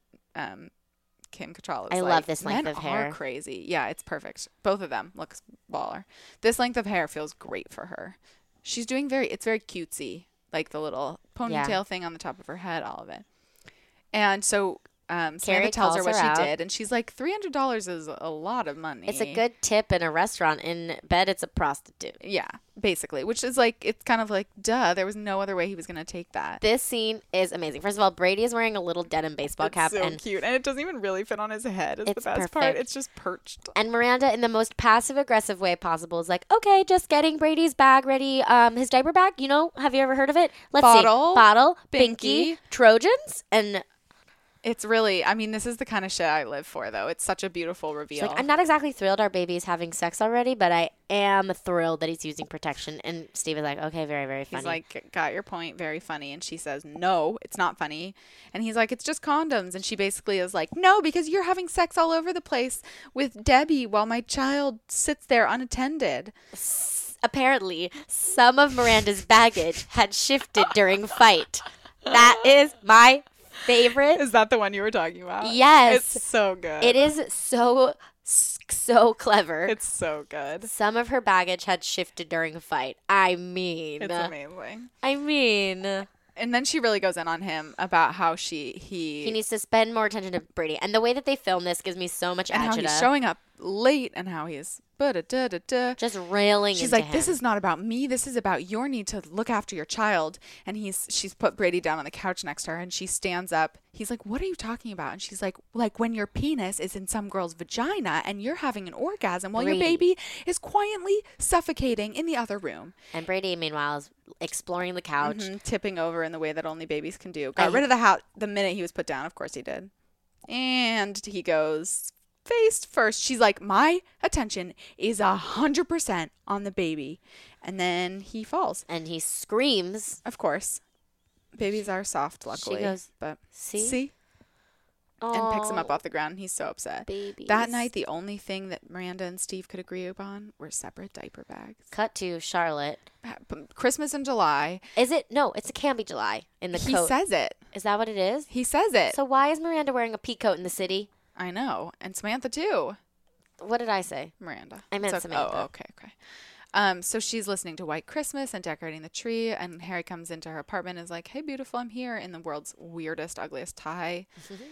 Kim Cattrall is I like, love this length men of hair. are crazy. Yeah, it's perfect. Both of them looks baller. This length of hair feels great for her. She's doing it's very cutesy, like the little ponytail thing on the top of her head, all of it. And so Samantha tells her what calls her she out. did, and she's like, $300 is a lot of money. It's a good tip in a restaurant. In bed, it's a prostitute. Yeah, basically, which is like, it's kind of like, duh, there was no other way he was going to take that. This scene is amazing. First of all, Brady is wearing a little denim baseball cap. So and cute, and it doesn't even really fit on his head. It's the It's best part. perfect. It's just perched. And Miranda, in the most passive-aggressive way possible, is like, "Okay, just getting Brady's bag ready. His diaper bag, have you ever heard of it? Let's Bottle, see. Bottle, Binky. Binky, Trojans." And It's really, I mean, this is the kind of shit I live for, though. It's such a beautiful reveal. she's like, "I'm not exactly thrilled our baby is having sex already, but I am thrilled that he's using protection." And Steve is like, "Okay, very, very funny." He's like, got your point, very funny. And she says, no, it's not funny. And he's like, it's just condoms. And she basically is like, no, because you're having sex all over the place with Debbie while my child sits there unattended. Apparently, some of Miranda's baggage had shifted during fight. That is my favorite. Is that the one you were talking about? Yes. It's so good. It is so clever. It's so good. Some of her baggage had shifted during a fight. I mean. It's amazing. I mean. And then she really goes in on him about how he needs to spend more attention to Brady. And the way that they film this gives me so much and how agita. he's showing up late and how he's Just railing She's into like, him. this is not about me. This is about your need to look after your child. And she's put Brady down on the couch next to her, and she stands up. He's like, what are you talking about? And she's like when your penis is in some girl's vagina and you're having an orgasm while your Brady. baby is quietly suffocating in the other room. And Brady, meanwhile, is exploring the couch. Tipping over in the way that only babies can do. Got rid of the house the minute he was put down. Of course he did. And he goes face first. She's like, my attention is 100% on the baby. And then he falls. And he screams. Of course. Babies are soft, luckily. She goes, but see? And picks him up Oh, off the ground. He's so upset. babies. That night, the only thing that Miranda and Steve could agree upon were separate diaper bags. Cut to Charlotte. Christmas in July. Is it? No, it can be July in the He coat. says it. Is that what it is? He says it. So why is Miranda wearing a peacoat in the city? I know. And Samantha, too. What did I say? Miranda. I meant It's Samantha. Oh, okay. So she's listening to White Christmas and decorating the tree, and Harry comes into her apartment and is like, hey, beautiful, I'm here in the world's weirdest, ugliest tie.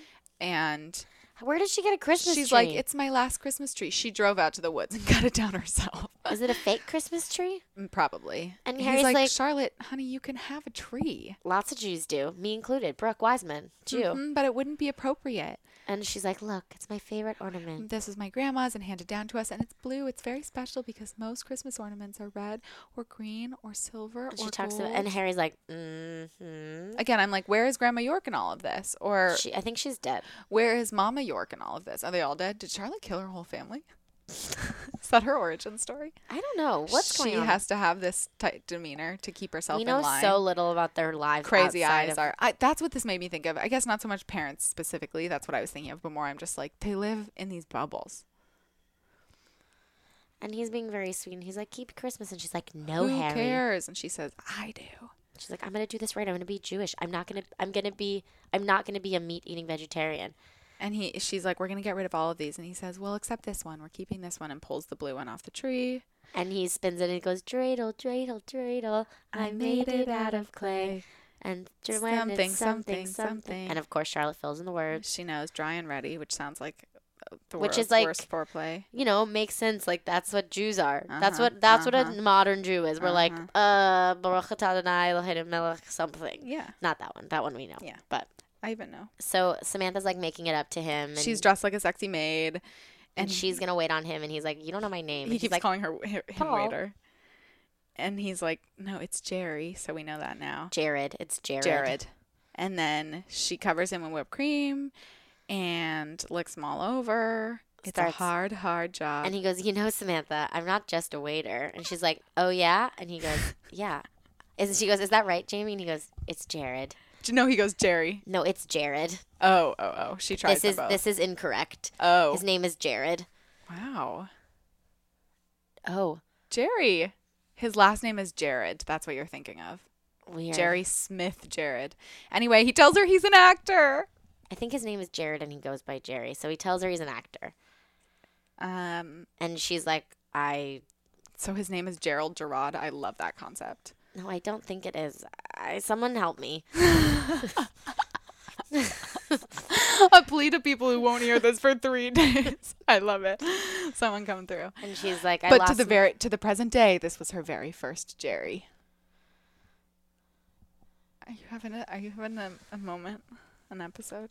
And Where did she get a Christmas she's tree? like, it's my last Christmas tree. She drove out to the woods and cut it down herself. Is it a fake Christmas tree? Probably. And he's Harry's like, like- Charlotte, honey, you can have a tree. Lots of Jews do, me included. Brooke Wiseman, Jew. Mhm, but it wouldn't be appropriate. And she's like, look, it's my favorite ornament. This is my grandma's and handed down to us, and it's blue. It's very special because most Christmas ornaments are red or green or silver And or she talks gold. to, and Harry's like, mm-hmm. Again, I'm like, where is Grandma York in all of this? Or I think she's dead. where is Mama York in all of this? Are they all dead? Did Charlotte kill her whole family? Is that her origin story? I don't know. What's going on? She has to have this tight demeanor to keep herself We in know line. so little about their lives. Crazy outside eyes of- are. That's what this made me think of. I guess not so much parents specifically. That's what I was thinking of, but more I'm just like, they live in these bubbles. And he's being very sweet. And he's like, keep Christmas. And she's like, no, Who Harry. cares? And she says, I do. She's like, I'm gonna do this right. I'm gonna be Jewish. I'm not gonna be a meat eating vegetarian. And she's like, we're going to get rid of all of these. And he says, well, except this one. We're keeping this one, and pulls the blue one off the tree. And he spins it and he goes, dreidel, dreidel, dreidel. I made it out of clay. And something, something, something. And of course, Charlotte fills in the words. She knows dry and ready, which sounds like the Which world's is like, worst foreplay. You know, makes sense. Like, that's what Jews are. That's what a modern Jew is. We're like, Baruch atah Adonai Eloheinu melech something. Yeah. Not that one. That one we know. Yeah. But I even know. So Samantha's like making it up to him. And she's dressed like a sexy maid. And she's going to wait on him. And he's like, you don't know my name. He keeps like, calling him Paul. waiter. And he's like, no, it's Jerry. So we know that now. Jared. It's Jared. Jared. And then she covers him in whipped cream and licks him all over. It's a hard, hard job. And he goes, you know, Samantha, I'm not just a waiter. And she's like, oh, yeah? And he goes, yeah. And she goes, is that right, Jamie? And he goes, it's Jared. No, he goes, Jerry. No, it's Jared. Oh. She tries them both. This is incorrect. Oh. His name is Jared. Wow. Oh. Jerry. His last name is Jared. That's what you're thinking of. Weird. Jerry Smith Jared. Anyway, he tells her he's an actor. I think his name is Jared and he goes by Jerry. So he tells her he's an actor. And she's like, So his name is Gerald Gerard. I love that concept. No, I don't think it is. Someone help me. A plea to people who won't hear this for 3 days. I love it. Someone come through. And she's like, but to the present day, this was her very first Jerry. Are you having a moment, an episode?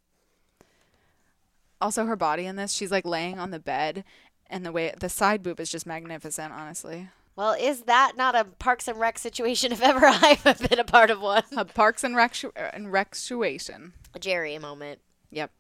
Also, her body in this, she's like laying on the bed, and the side boob is just magnificent, honestly. Well, is that not a Parks and Rec situation if ever I've been a part of one? A Parks and Rec situation. A Jerry moment. Yep.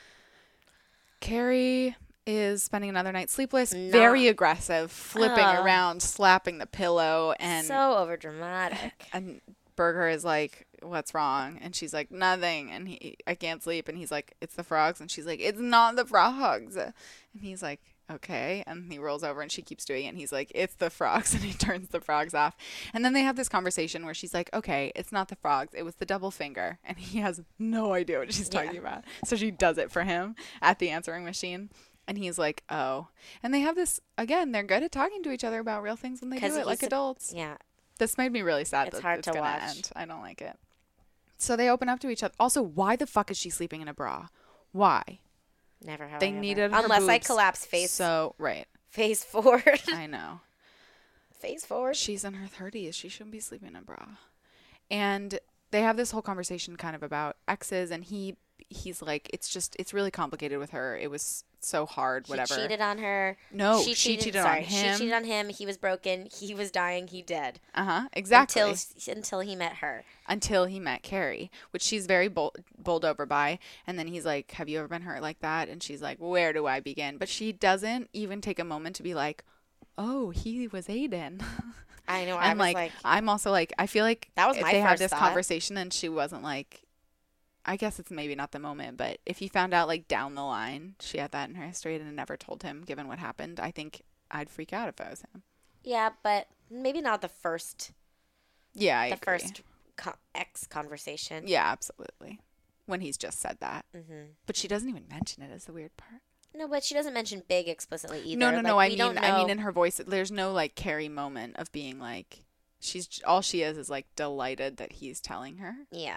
Carrie is spending another night sleepless, very aggressive, flipping around, slapping the pillow, and so overdramatic. And Berger is like, what's wrong? And she's like, nothing. And I can't sleep. And he's like, it's the frogs. And she's like, it's not the frogs. And he's like, okay. And he rolls over and she keeps doing it. And he's like, it's the frogs. And he turns the frogs off. And then they have this conversation where she's like, okay, it's not the frogs. It was the double finger. And he has no idea what she's talking about. So she does it for him at the answering machine. And he's like, oh. And they have this, again, they're good at talking to each other about real things when they do it like adults. Yeah. This made me really sad. It's hard to watch. End. I don't like it. So they open up to each other. Also, why the fuck is she sleeping in a bra? Why? Never have. They needed her unless boobs. I collapse face. So right. Face forward. I know. Face forward. She's in her 30s. She shouldn't be sleeping in a bra. And they have this whole conversation kind of about exes, and he's like, it's really complicated with her. It was so hard, whatever. He cheated on her. No, she cheated on him. She cheated on him. He was broken. He was dying. He dead. Exactly. Until he met her. Until he met Carrie, which she's very bowled over by. And then he's like, have you ever been hurt like that? And she's like, where do I begin? But she doesn't even take a moment to be like, oh, he was Aiden. I know. I'm like, I'm also like, I feel like that was if my they first had this thought. conversation and she wasn't like, I guess it's maybe not the moment, but if you found out like down the line she had that in her history and never told him, given what happened, I think I'd freak out if I was him. Yeah, but maybe not the first. Yeah, I agree. First ex conversation. Yeah, absolutely. When he's just said that, but she doesn't even mention it. Is the weird part. No, but she doesn't mention big explicitly either. No. I mean in her voice, there's no like Carrie moment of being like, all she is like delighted that he's telling her. Yeah.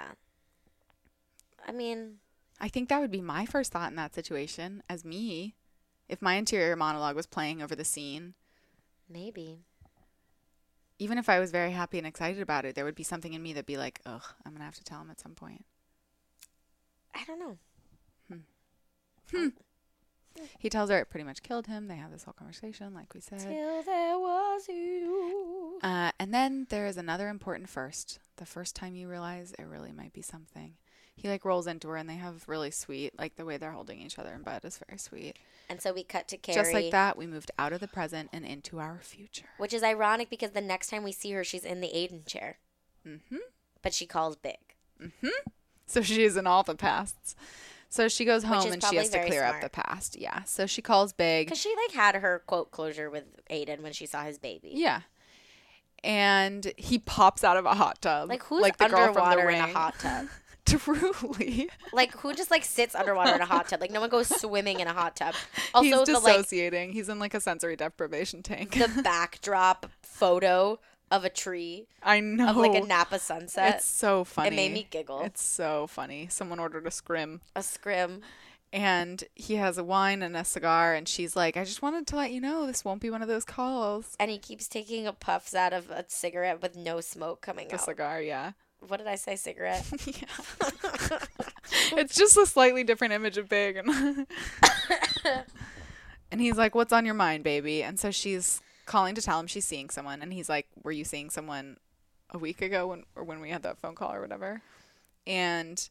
I mean, I think that would be my first thought in that situation as me. If my interior monologue was playing over the scene. Maybe. Even if I was very happy and excited about it, there would be something in me that'd be like, ugh, I'm going to have to tell him at some point. I don't know. He tells her it pretty much killed him. They have this whole conversation, like we said. Till there was you. And then there is another important first. The first time you realize it really might be something. He like rolls into her and they have really sweet, like the way they're holding each other in bed is very sweet. And so we cut to Carrie. Just like that, we moved out of the present and into our future. Which is ironic because the next time we see her, she's in the Aiden chair. But she calls big. So she is in all the pasts. So she goes home and she has to clear up the past. Yeah. So she calls Big. Because she like had her quote closure with Aiden when she saw his baby. Yeah. And he pops out of a hot tub. Like who's like the girl from underwater The in Ring. a hot tub? Truly. Like, who just, like, sits underwater in a hot tub? Like, no one goes swimming in a hot tub. Also, He's the, like, dissociating. He's in like a sensory deprivation tank. the backdrop photo of a tree I know. of, like, a Napa sunset. It's so funny. It made me giggle. It's so funny. Someone ordered a scrim. A scrim. And he has a wine and a cigar, and she's like, I just wanted to let you know this won't be one of those calls. And he keeps taking puffs out of a cigarette with no smoke coming The out. cigar, yeah. What did I say, cigarette? Yeah. It's just a slightly different image of Big. And he's like, what's on your mind, baby? And so she's calling to tell him she's seeing someone. And he's like, were you seeing someone a week ago when we had that phone call or whatever? And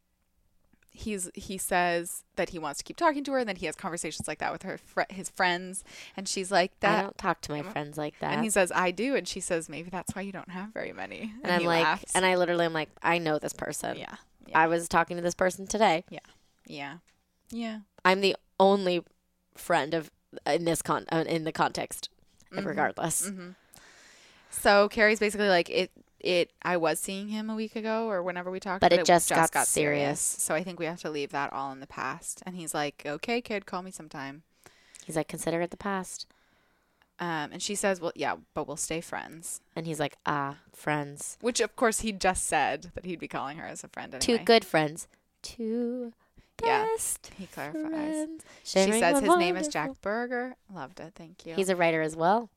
he says that he wants to keep talking to her, and then he has conversations like that with his friends, and she's like, I don't talk to my friends like that. And he says, I do, and she says, maybe that's why you don't have very many. And I'm he like, laughs. and I literally am like, I know this person. Yeah. I was talking to this person today. Yeah. I'm the only friend of in the context, regardless. Mm-hmm. So Carrie's basically like, I was seeing him a week ago or whenever we talked, but it just got serious. So I think we have to leave that all in the past. And he's like, okay, kid, call me sometime. He's like, consider it the past. And she says, well, yeah, but we'll stay friends. And he's like, friends. Which, of course, he just said that he'd be calling her as a friend anyway. Two good friends. Two best he clarifies. friends. She says his name is Wonderful. Jack Berger. Loved it. Thank you. He's a writer as well.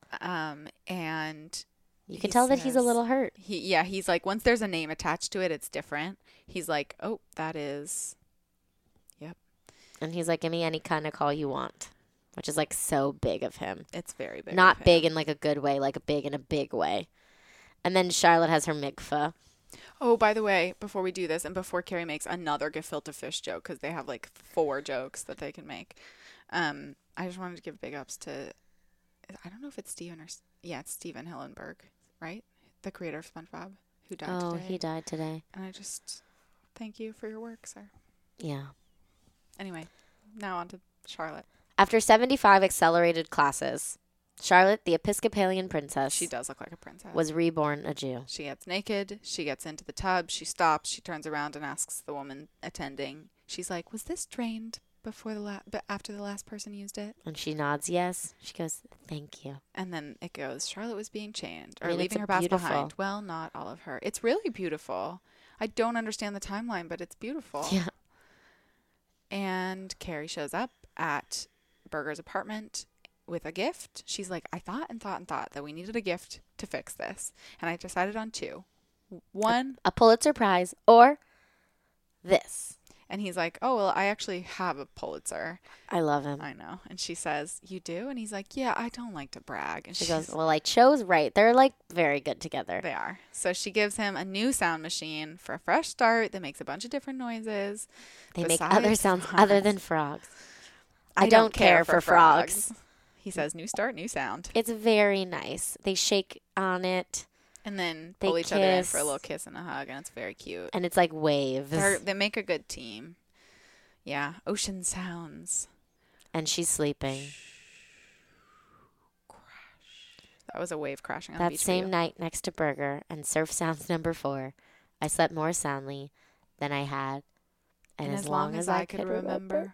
And you can tell that he's a little hurt. He's like, once there's a name attached to it, it's different. He's like, oh, that is, yep. And he's like, give me any kind of call you want, which is like so big of him. It's very big. Not big in like a good way, like big in a big way. And then Charlotte has her mikveh. Oh, by the way, before we do this, and before Carrie makes another gefilte fish joke, because they have like 4 jokes that they can make, I just wanted to give big ups to, I don't know if it's Steven it's Steven Hillenburg, right? The creator of SpongeBob, who died today. Oh, he died today. And I just thank you for your work, sir. Yeah. Anyway, now on to Charlotte. After 75 accelerated classes, Charlotte, the Episcopalian princess, She does look like a princess. was reborn a Jew. She gets naked. She gets into the tub. She stops. She turns around and asks the woman attending. She's like, "Was this drained after the last person used it?" And she nods yes. She goes, thank you. And then it goes, Charlotte was being chained or I mean, it's leaving her past beautiful. behind. Well, not all of her. It's really beautiful. I don't understand the timeline, but it's beautiful. Yeah. And Carrie shows up at Berger's apartment with a gift. She's like, I thought that we needed a gift to fix this. And I decided on 2. One, A Pulitzer Prize or this. and he's like, oh, well, I actually have a Pulitzer. I love him. I know. And she says, you do? And he's like, yeah, I don't like to brag. And She goes, well, I chose right. They're like very good together. They are. So she gives him a new sound machine for a fresh start that makes a bunch of different noises. They make besides other sounds frogs. other than frogs. I don't care for frogs. He says, new start, new sound. It's very nice. They shake on it, And then They pull each other in kiss. for a little kiss and a hug. And it's very cute. and it's like waves. They make a good team. Yeah. Ocean sounds. And she's sleeping. That was a wave crashing on the That beach. same night next to Burger and Surf Sounds number 4, I slept more soundly than I had. And as long as I could remember.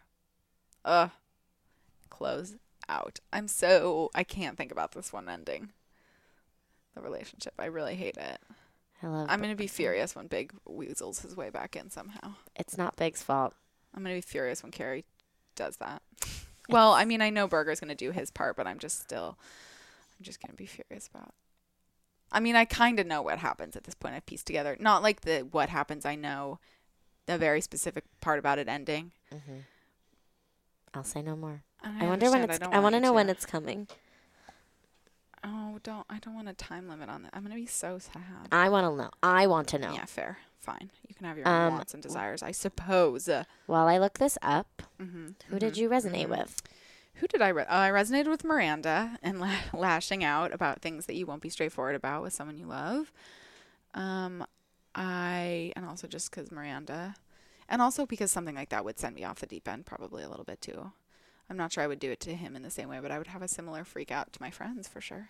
Close out. I can't think about this one ending. The relationship. I really hate it. I'm going to be furious when Big weasels his way back in somehow. It's not Big's fault. I'm going to be furious when Carrie does that. Well, I mean, I know Burger's going to do his part, but I'm just going to be furious about. I mean, I kind of know what happens at this point. I've pieced together. Not like the what happens. I know the very specific part about it ending. Mm-hmm. I'll say no more. I wonder when it's. I want to know when it's coming. Oh, I don't want a time limit on that. I'm going to be so sad. I want to know. I want to know. Yeah, fair. Fine. You can have your own wants and desires, I suppose. While I look this up, Mm-hmm. who did you resonate with? Who did I I resonated with Miranda and lashing out about things that you won't be straightforward about with someone you love. And also just because Miranda, and also because something like that would send me off the deep end probably a little bit too. I'm not sure I would do it to him in the same way, but I would have a similar freak out to my friends for sure.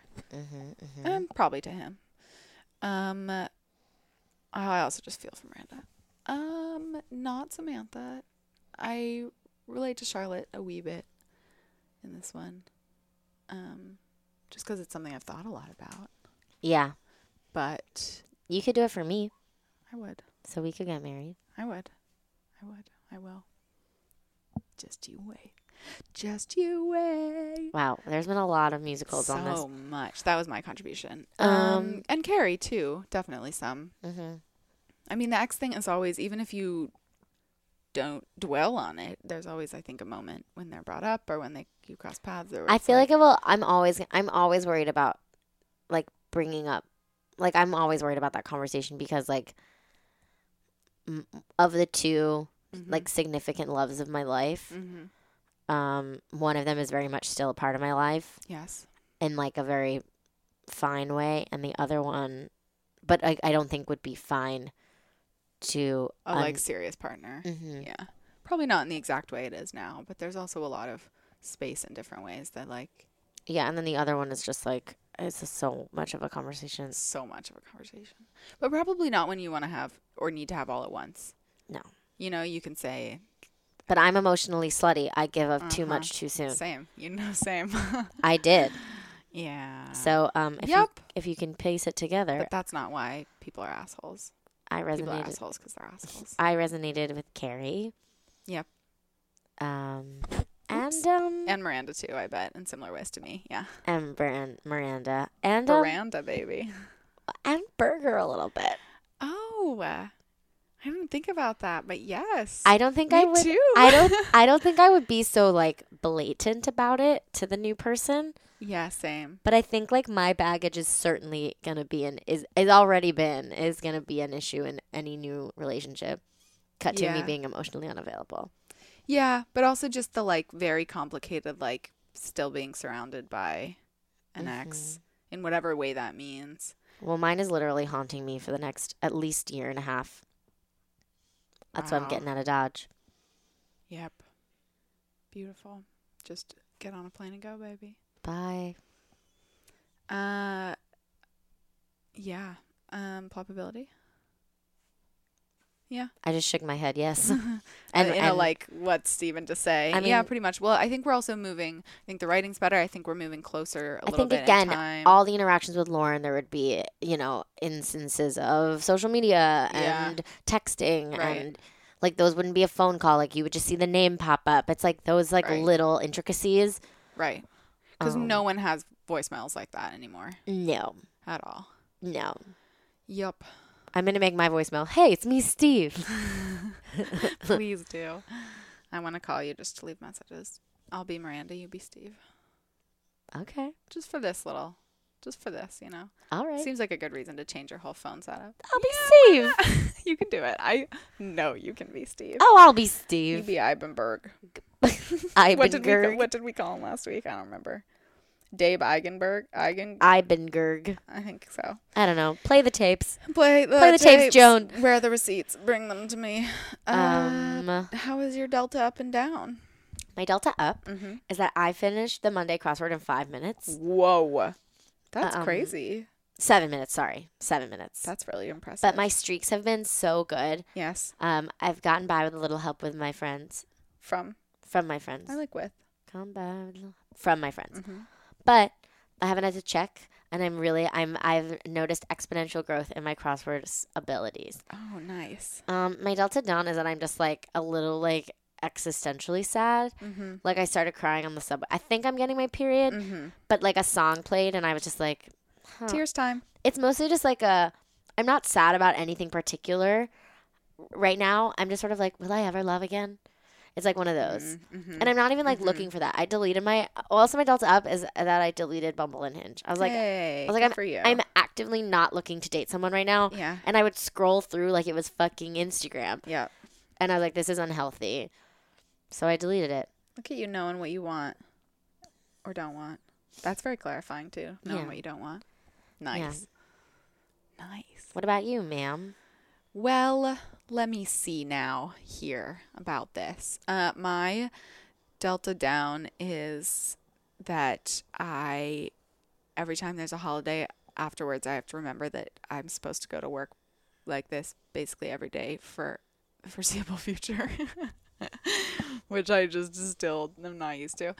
And probably to him. I also just feel for Miranda. Not Samantha. I relate to Charlotte a wee bit in this one. Just because it's something I've thought a lot about. Yeah. But You could do it for me, I would. so we could get married. I would. I will. Just you wait. Just you wait. Wow, there's been a lot of musicals on this. So much. That was my contribution. Um, And Carrie, too. Definitely some. Mm-hmm. I mean, the X thing is always, even if you don't dwell on it, there's always, I think, a moment when they're brought up or when you cross paths. Or I feel like it will. I'm always worried about like bringing up, like I'm always worried about that conversation because like of the two like significant loves of my life, one of them is very much still a part of my life. Yes. In like a very fine way, and the other one, but I don't think would be fine to like serious partner. Yeah. Probably not in the exact way it is now, but there's also a lot of space in different ways that like. Yeah, and then the other one is just like, it's just so much of a conversation. So much of a conversation. But probably not when you want to have or need to have all at once. No. You know, you can say. But I'm emotionally slutty. I give up too much too soon. Same. Same. I did. Yeah. So if you can pace it together. But that's not why people are assholes. People are assholes because they're assholes. I resonated with Carrie. Yep. And Miranda too, I bet, in similar ways to me. Yeah. And Miranda. And Miranda, baby. And Burger a little bit. Oh, I didn't think about that, but yes. I don't think me I would. Too. I don't think I would be so like blatant about it to the new person. Yeah, same. But I think like my baggage is certainly gonna be is already is gonna be an issue in any new relationship. Cut to me being emotionally unavailable. Yeah, but also just the like very complicated like still being surrounded by an ex in whatever way that means. Well, mine is literally haunting me for the next at least year and a half. That's what I'm getting out of Dodge. Yep. Beautiful. Just get on a plane and go, baby. Bye. Yeah. Plopability. Yeah. I just shook my head, yes. and like, what's Steven to say? I mean, yeah, pretty much. Well, I think we're also moving. I think the writing's better. I think we're moving closer a little bit in time. Again, all the interactions with Lauren, there would be, instances of social media and texting and like those wouldn't be a phone call. Like you would just see the name pop up. It's like those like little intricacies. Right. Because no one has voicemails like that anymore. No. At all. No. Yup. I'm going to make my voicemail. Hey, it's me, Steve. Please do. I want to call you just to leave messages. I'll be Miranda. You be Steve. Okay. Just for this, All right. Seems like a good reason to change your whole phone setup. I'll be Steve. You can do it. I know you can be Steve. Oh, I'll be Steve. You be Ibenberg. Ibenberg. What did we call him last week? I don't remember. Dave Eigenberg? Ibenberg. I think so. I don't know. Play the tapes. Play the tapes, Joan. Where are the receipts? Bring them to me. How is your Delta up and down? My Delta up is that I finished the Monday crossword in 5 minutes. Whoa. That's crazy. 7 minutes, sorry. 7 minutes. That's really impressive. But my streaks have been so good. Yes. I've gotten by with a little help with my friends. From my friends. I like with. Come by with from my friends. But I haven't had to check, and I've noticed exponential growth in my crossword abilities. Oh, nice. My Delta down is that I'm just like a little like existentially sad. Like I started crying on the subway. I think I'm getting my period, but like a song played, and I was just like, tears time. It's mostly just like I'm not sad about anything particular right now. I'm just sort of like, will I ever love again? It's like one of those. And I'm not even like looking for that. I deleted my Delta up is that I deleted Bumble and Hinge. I was like, I'm actively not looking to date someone right now. Yeah. And I would scroll through like it was fucking Instagram. Yeah. And I was like, this is unhealthy. So I deleted it. Look at you knowing what you want or don't want. That's very clarifying too. Knowing what you don't want. Nice. Yeah. Nice. What about you, ma'am? Well, let me see now here about this. My Delta down is that every time there's a holiday afterwards, I have to remember that I'm supposed to go to work like this basically every day for foreseeable future, which I just still am not used to.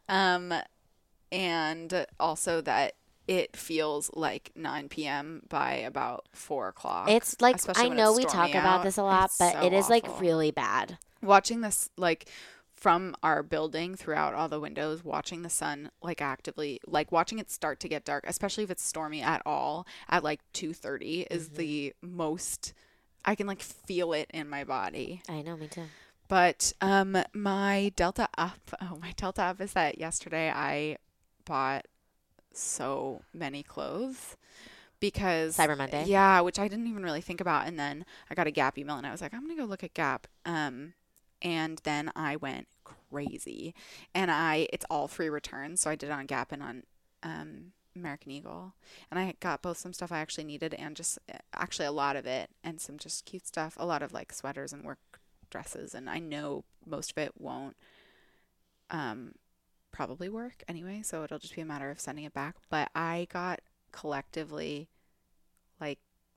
And also that it feels like 9 p.m. by about 4 o'clock. It's like, especially I when know it's we talk stormy about out. this a lot, It's but so it is like awful. really bad. Watching this, like, from our building throughout all the windows, watching the sun, like, actively, like, watching it start to get dark, especially if it's stormy at all, at like 2:30 is the most, I can like feel it in my body. I know, me too. But my Delta up is that yesterday I bought so many clothes because Cyber Monday? Yeah, which I didn't even really think about. And then I got a Gap email and I was like, I'm gonna go look at Gap. And then I went crazy, and it's all free returns. So I did it on Gap and on American Eagle, and I got both some stuff I actually needed and just actually a lot of it, and some just cute stuff, a lot of like sweaters and work dresses. And I know most of it won't probably work anyway, so it'll just be a matter of sending it back. But I got collectively like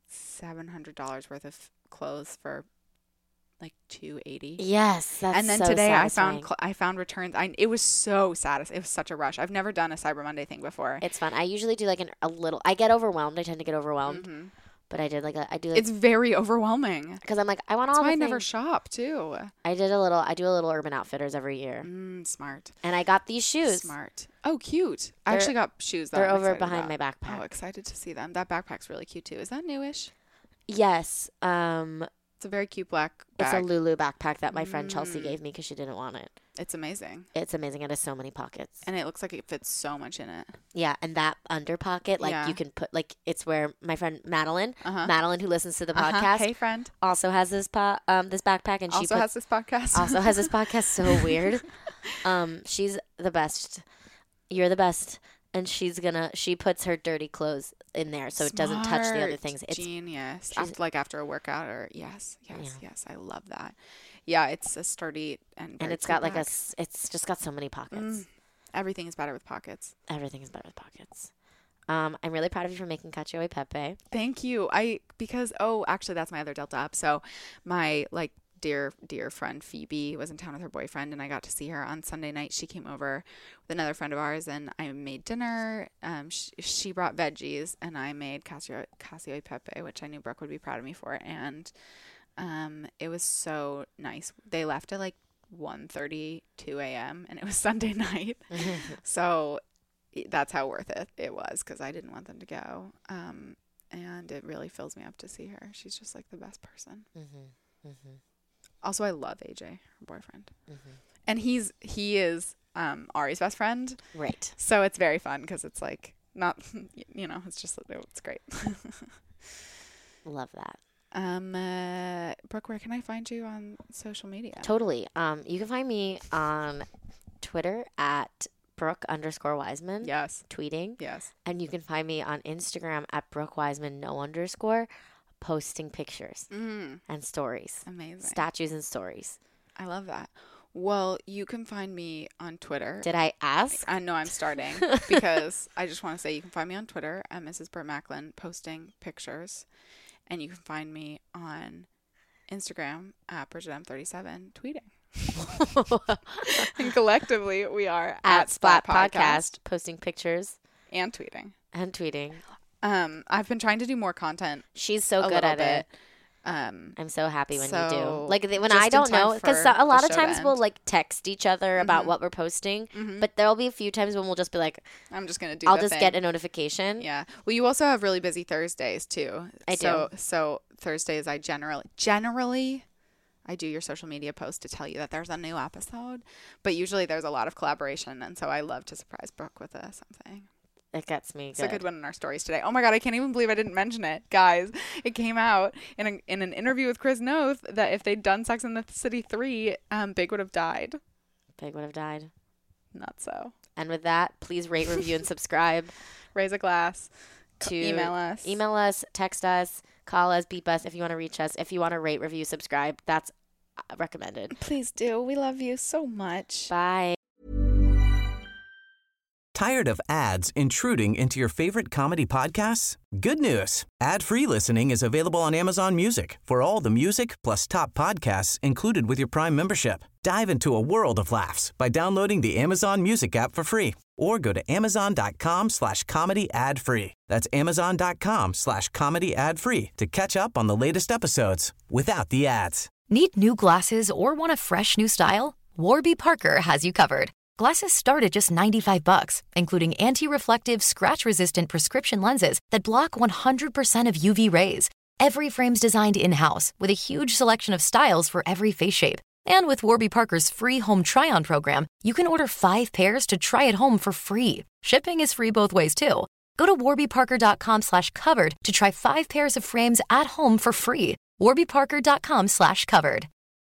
$700 worth of clothes for like $280. Yes, that's And then so today satisfying. I found returns. It was so satisfying. It was such a rush. I've never done a Cyber Monday thing before. It's fun. I usually do like a little. I get overwhelmed. I tend to get overwhelmed. Mm-hmm. But I did like It's very overwhelming. because I'm like, I want all That's the why I things. never shop too. I do a little Urban Outfitters every year, Smart. and I got these shoes. Smart. Oh, cute. I They're- actually got shoes that They're I'm over excited behind about. my backpack. Oh, excited to see them. That backpack's really cute too. Is that newish? Yes, It's a very cute black it's a bag. Lulu backpack that my friend Chelsea gave me because she didn't want it. It's amazing. It's amazing. It has so many pockets. And it looks like it fits so much in it. Yeah, and that under pocket, like Yeah. you can put like it's where my friend Madeline, Uh-huh. Madeline who listens to the Uh-huh. podcast, Hey, friend. also has this this backpack, and she Also has this podcast. also has this podcast. So weird. She's the best. You're the best. And she puts her dirty clothes in there so it doesn't touch the other Smart. things. It's Genius. she's- After a workout or yes. Yeah. I love that. Yeah, it's a sturdy and very it's got cute like bag. it's just got so many pockets. Everything is better with pockets. Everything is better with pockets. I'm really proud of you for making cacio e pepe. Thank you. Actually that's my other Delta up. So my like dear friend Phoebe was in town with her boyfriend, and I got to see her on Sunday night. She came over with another friend of ours, and I made dinner. She brought veggies, and I made cacio e pepe, which I knew Brooke would be proud of me for. And it was so nice. They left at like 1:30, 2 a.m. and it was Sunday night. So that's how worth it was, because I didn't want them to go. And it really fills me up to see her. She's just like the best person. Also, I love AJ, her boyfriend. And he is Ari's best friend. Right. So it's very fun because it's like not, it's great. Love that. Brooke, where can I find you on social media? Totally. You can find me on Twitter at Brooke_Wiseman. Yes. Tweeting. Yes. And you can find me on Instagram at Brooke_Wiseman _ posting pictures and stories. Amazing. Statues and stories. I love that. Well, you can find me on Twitter. Did I ask? I know I'm starting because I just want to say you can find me on Twitter at Mrs. Burt Macklin posting pictures. And you can find me on Instagram at BridgetM37 tweeting. And collectively, we are At Splat Podcast, posting pictures and tweeting. and tweeting. I've been trying to do more content. She's so a good little at bit. it. Um, I'm so happy when you do. So, Like when just I in don't time know, because for a lot the of show to times we'll end. like text each other about what we're posting, but there'll be a few times when we'll just be like, I'm just gonna do. I'll the just thing. get a notification. Yeah. Well, you also have really busy Thursdays too. I do. So Thursdays, I generally, I do your social media post to tell you that there's a new episode, but usually there's a lot of collaboration, and so I love to surprise Brooke with something. It gets me It's a good one in our stories today. Oh my God, I can't even believe I didn't mention it. Guys, it came out in an interview with Chris Noth that if they'd done Sex and the City 3, Big would have died. Big would have died. Not so. And with that, please rate, review, and subscribe. Raise a glass. To email us, text us, call us, beep us if you want to reach us. If you want to rate, review, subscribe, that's recommended. Please do. We love you so much. Bye. Tired of ads intruding into your favorite comedy podcasts? Good news. Ad-free listening is available on Amazon Music for all the music plus top podcasts included with your Prime membership. Dive into a world of laughs by downloading the Amazon Music app for free or go to amazon.com/comedy ad-free. That's amazon.com/comedy ad-free to catch up on the latest episodes without the ads. Need new glasses or want a fresh new style? Warby Parker has you covered. Glasses start at just $95, including anti-reflective, scratch-resistant prescription lenses that block 100% of UV rays. Every frame's designed in-house with a huge selection of styles for every face shape. And with Warby Parker's free home try-on program, you can order 5 pairs to try at home for free. Shipping is free both ways, too. Go to warbyparker.com/covered to try 5 pairs of frames at home for free. warbyparker.com/covered.